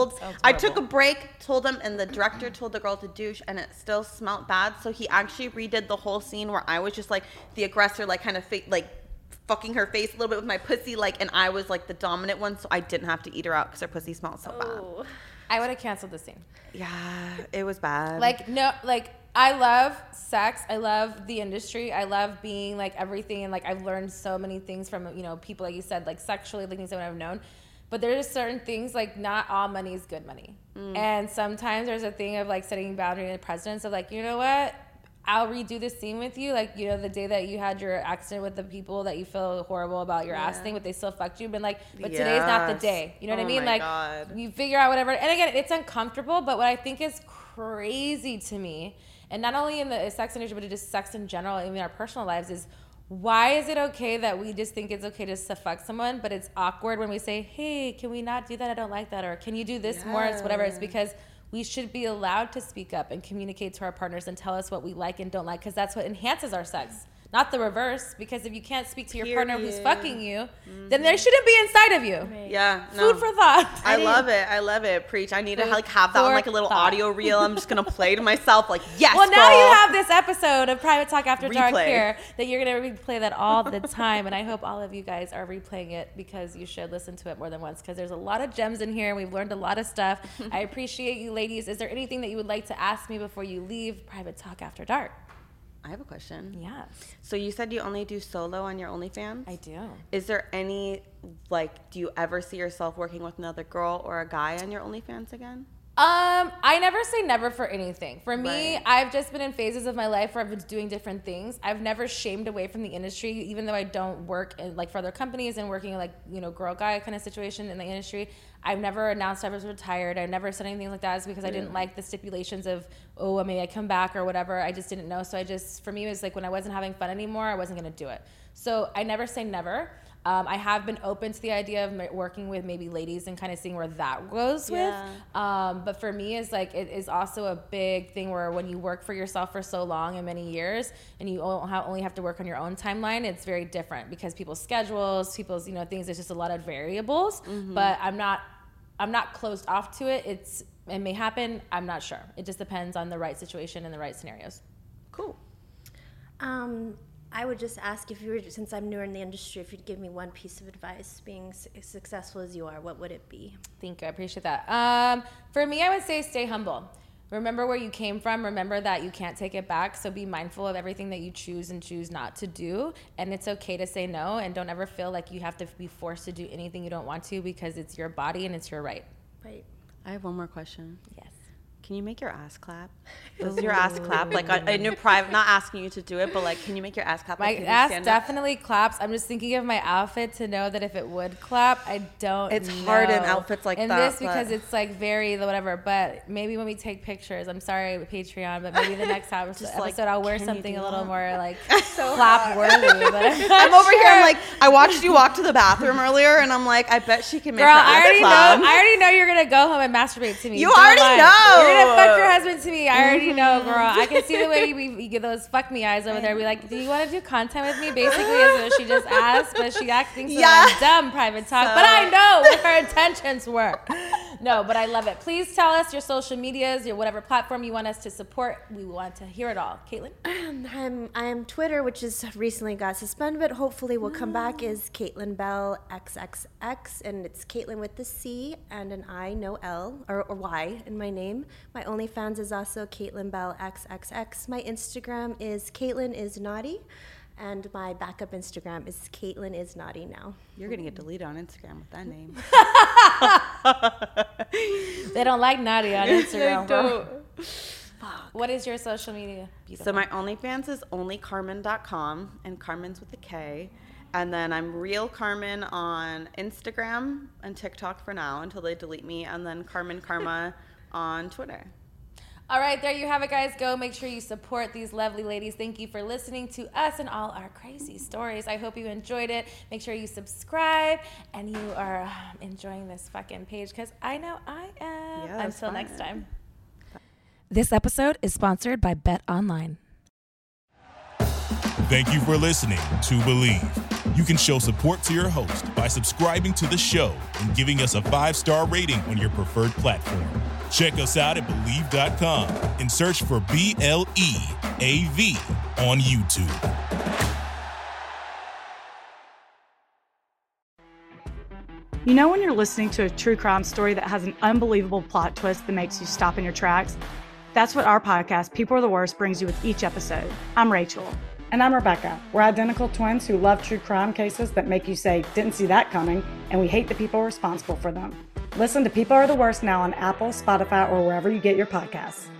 took a break, told him, and the director told the girl to douche, and it still smelled bad. So he actually redid the whole scene where I was just like the aggressor, like kind of fucking her face a little bit with my pussy, like, and I was like the dominant one, so I didn't have to eat her out because her pussy smelled so bad. I would have canceled the scene. Yeah, it was bad. Like, no, like, I love sex. I love the industry. I love being like everything, and like I've learned so many things from, you know, people, like you said, like sexually, like things that I've known. But there's certain things, like not all money is good money. And sometimes there's a thing of like setting boundary and precedence of like, you know what? I'll redo this scene with you. Like, you know, the day that you had your accident with the people that you feel horrible about your ass thing, but they still fucked you. But like, but today's not the day. You know what I mean? Like, you figure out whatever. And again, it's uncomfortable. But what I think is crazy to me, and not only in the sex industry, but just sex in general, even our personal lives, is why is it okay that we just think it's okay just to fuck someone, but it's awkward when we say, hey, can we not do that? I don't like that. Or can you do this more? It's whatever. It's because we should be allowed to speak up and communicate to our partners and tell us what we like and don't like, because that's what enhances our sex, not the reverse. Because if you can't speak to your partner who's fucking you, then there shouldn't be inside of you. Right. Yeah, Food for thought. I love it. I love it. Preach. I need to like have that on like a little audio reel. I'm just gonna play to myself like, yes. Well, now girl. you have this episode of Private Talk After Dark Replay. here that you're gonna replay that all the time, and I hope all of you guys are replaying it, because you should listen to it more than once, because there's a lot of gems in here. We've learned a lot of stuff. I appreciate you, ladies. Is there anything that you would like to ask me before you leave Private Talk After Dark? I have a question. Yes. So you said you only do solo on your OnlyFans? I do. Is there any, like, do you ever see yourself working with another girl or a guy on your OnlyFans again? I never say never for anything. For me, Right. I've just been in phases of my life where I've been doing different things. I've never shamed away from the industry, even though I don't work in, like, for other companies and working like, you know, girl guy kind of situation in the industry. I've never announced I was retired. I never said anything like that. It's because I didn't like the stipulations of, oh, maybe I come back or whatever. I just didn't know. So I just, for me, it was like when I wasn't having fun anymore, I wasn't going to do it. So I never say never. I have been open to the idea of working with maybe ladies and kind of seeing where that goes with. But for me, it's like, it is also a big thing where when you work for yourself for so long and many years, and you only have to work on your own timeline, it's very different because people's schedules, people's, you know, things, it's just a lot of variables. But I'm not closed off to it. It may happen. I'm not sure. It just depends on the right situation and the right scenarios. Cool. I would just ask if you were, since I'm newer in the industry, if you'd give me one piece of advice, being as successful as you are, what would it be? Thank you. I appreciate that. For me, I would say stay humble. Remember where you came from. Remember that you can't take it back. So be mindful of everything that you choose and choose not to do. And it's okay to say no. And don't ever feel like you have to be forced to do anything you don't want to, because it's your body and it's your right. Right. I have one more question. Yes. Can you make your ass clap? Does your ass clap? Like in your private, not asking you to do it, but like, can you make your ass clap? My like, ass definitely claps. I'm just thinking of my outfit to know that if it would clap. I don't It's know. hard in outfits like and that. And this because it's like very whatever. But maybe when we take pictures, I'm sorry, Patreon, but maybe the next episode I'll wear something a little more like clap worthy. But I'm over here. I'm like, I watched you walk to the bathroom earlier, and I'm like, I bet she can make Girl, her ass clap. I already know you're gonna go home and masturbate to me. You Don't already lie. know. You're gonna fuck your husband to me. I already know, girl. I can see the way you get those fuck me eyes over there. Be like, do you want to do content with me? Basically, as though she just asked, but she thinks that I'm dumb private talk. But I know what her intentions were. No, but I love it. Please tell us your social medias, your whatever platform you want us to support. We want to hear it all. Caitlin? I'm Twitter, which is recently got suspended, but hopefully will come back, is Caitlin Bell XXX, and it's Caitlin with the C and an I, no L, or Y in my name. My OnlyFans is also Caitlin Bell XXX. My Instagram is Caitlin is naughty, and my backup Instagram is Caitlin is naughty now. You're gonna get deleted on Instagram with that name. They don't like naughty on Instagram. They don't. What is your social media? Beautiful. So my OnlyFans is onlycarmen.com, and Carmen's with a K. And then I'm Real Carmen on Instagram and TikTok for now until they delete me, and then Carmen Karma on Twitter. All right, there you have it, guys. Go make sure you support these lovely ladies. Thank you for listening to us and all our crazy stories. I hope you enjoyed it. Make sure you subscribe and you are enjoying this fucking page, because I know I am. Yeah, until next time. This episode is sponsored by Bet Online. Thank you for listening to Believe. You can show support to your host by subscribing to the show and giving us a 5-star rating on your preferred platform. Check us out at Believe.com and search for BLEAV on YouTube. You know when you're listening to a true crime story that has an unbelievable plot twist that makes you stop in your tracks? That's what our podcast, People Are the Worst, brings you with each episode. I'm Rachel. And I'm Rebecca. We're identical twins who love true crime cases that make you say, didn't see that coming, and we hate the people responsible for them. Listen to People Are the Worst now on Apple, Spotify, or wherever you get your podcasts.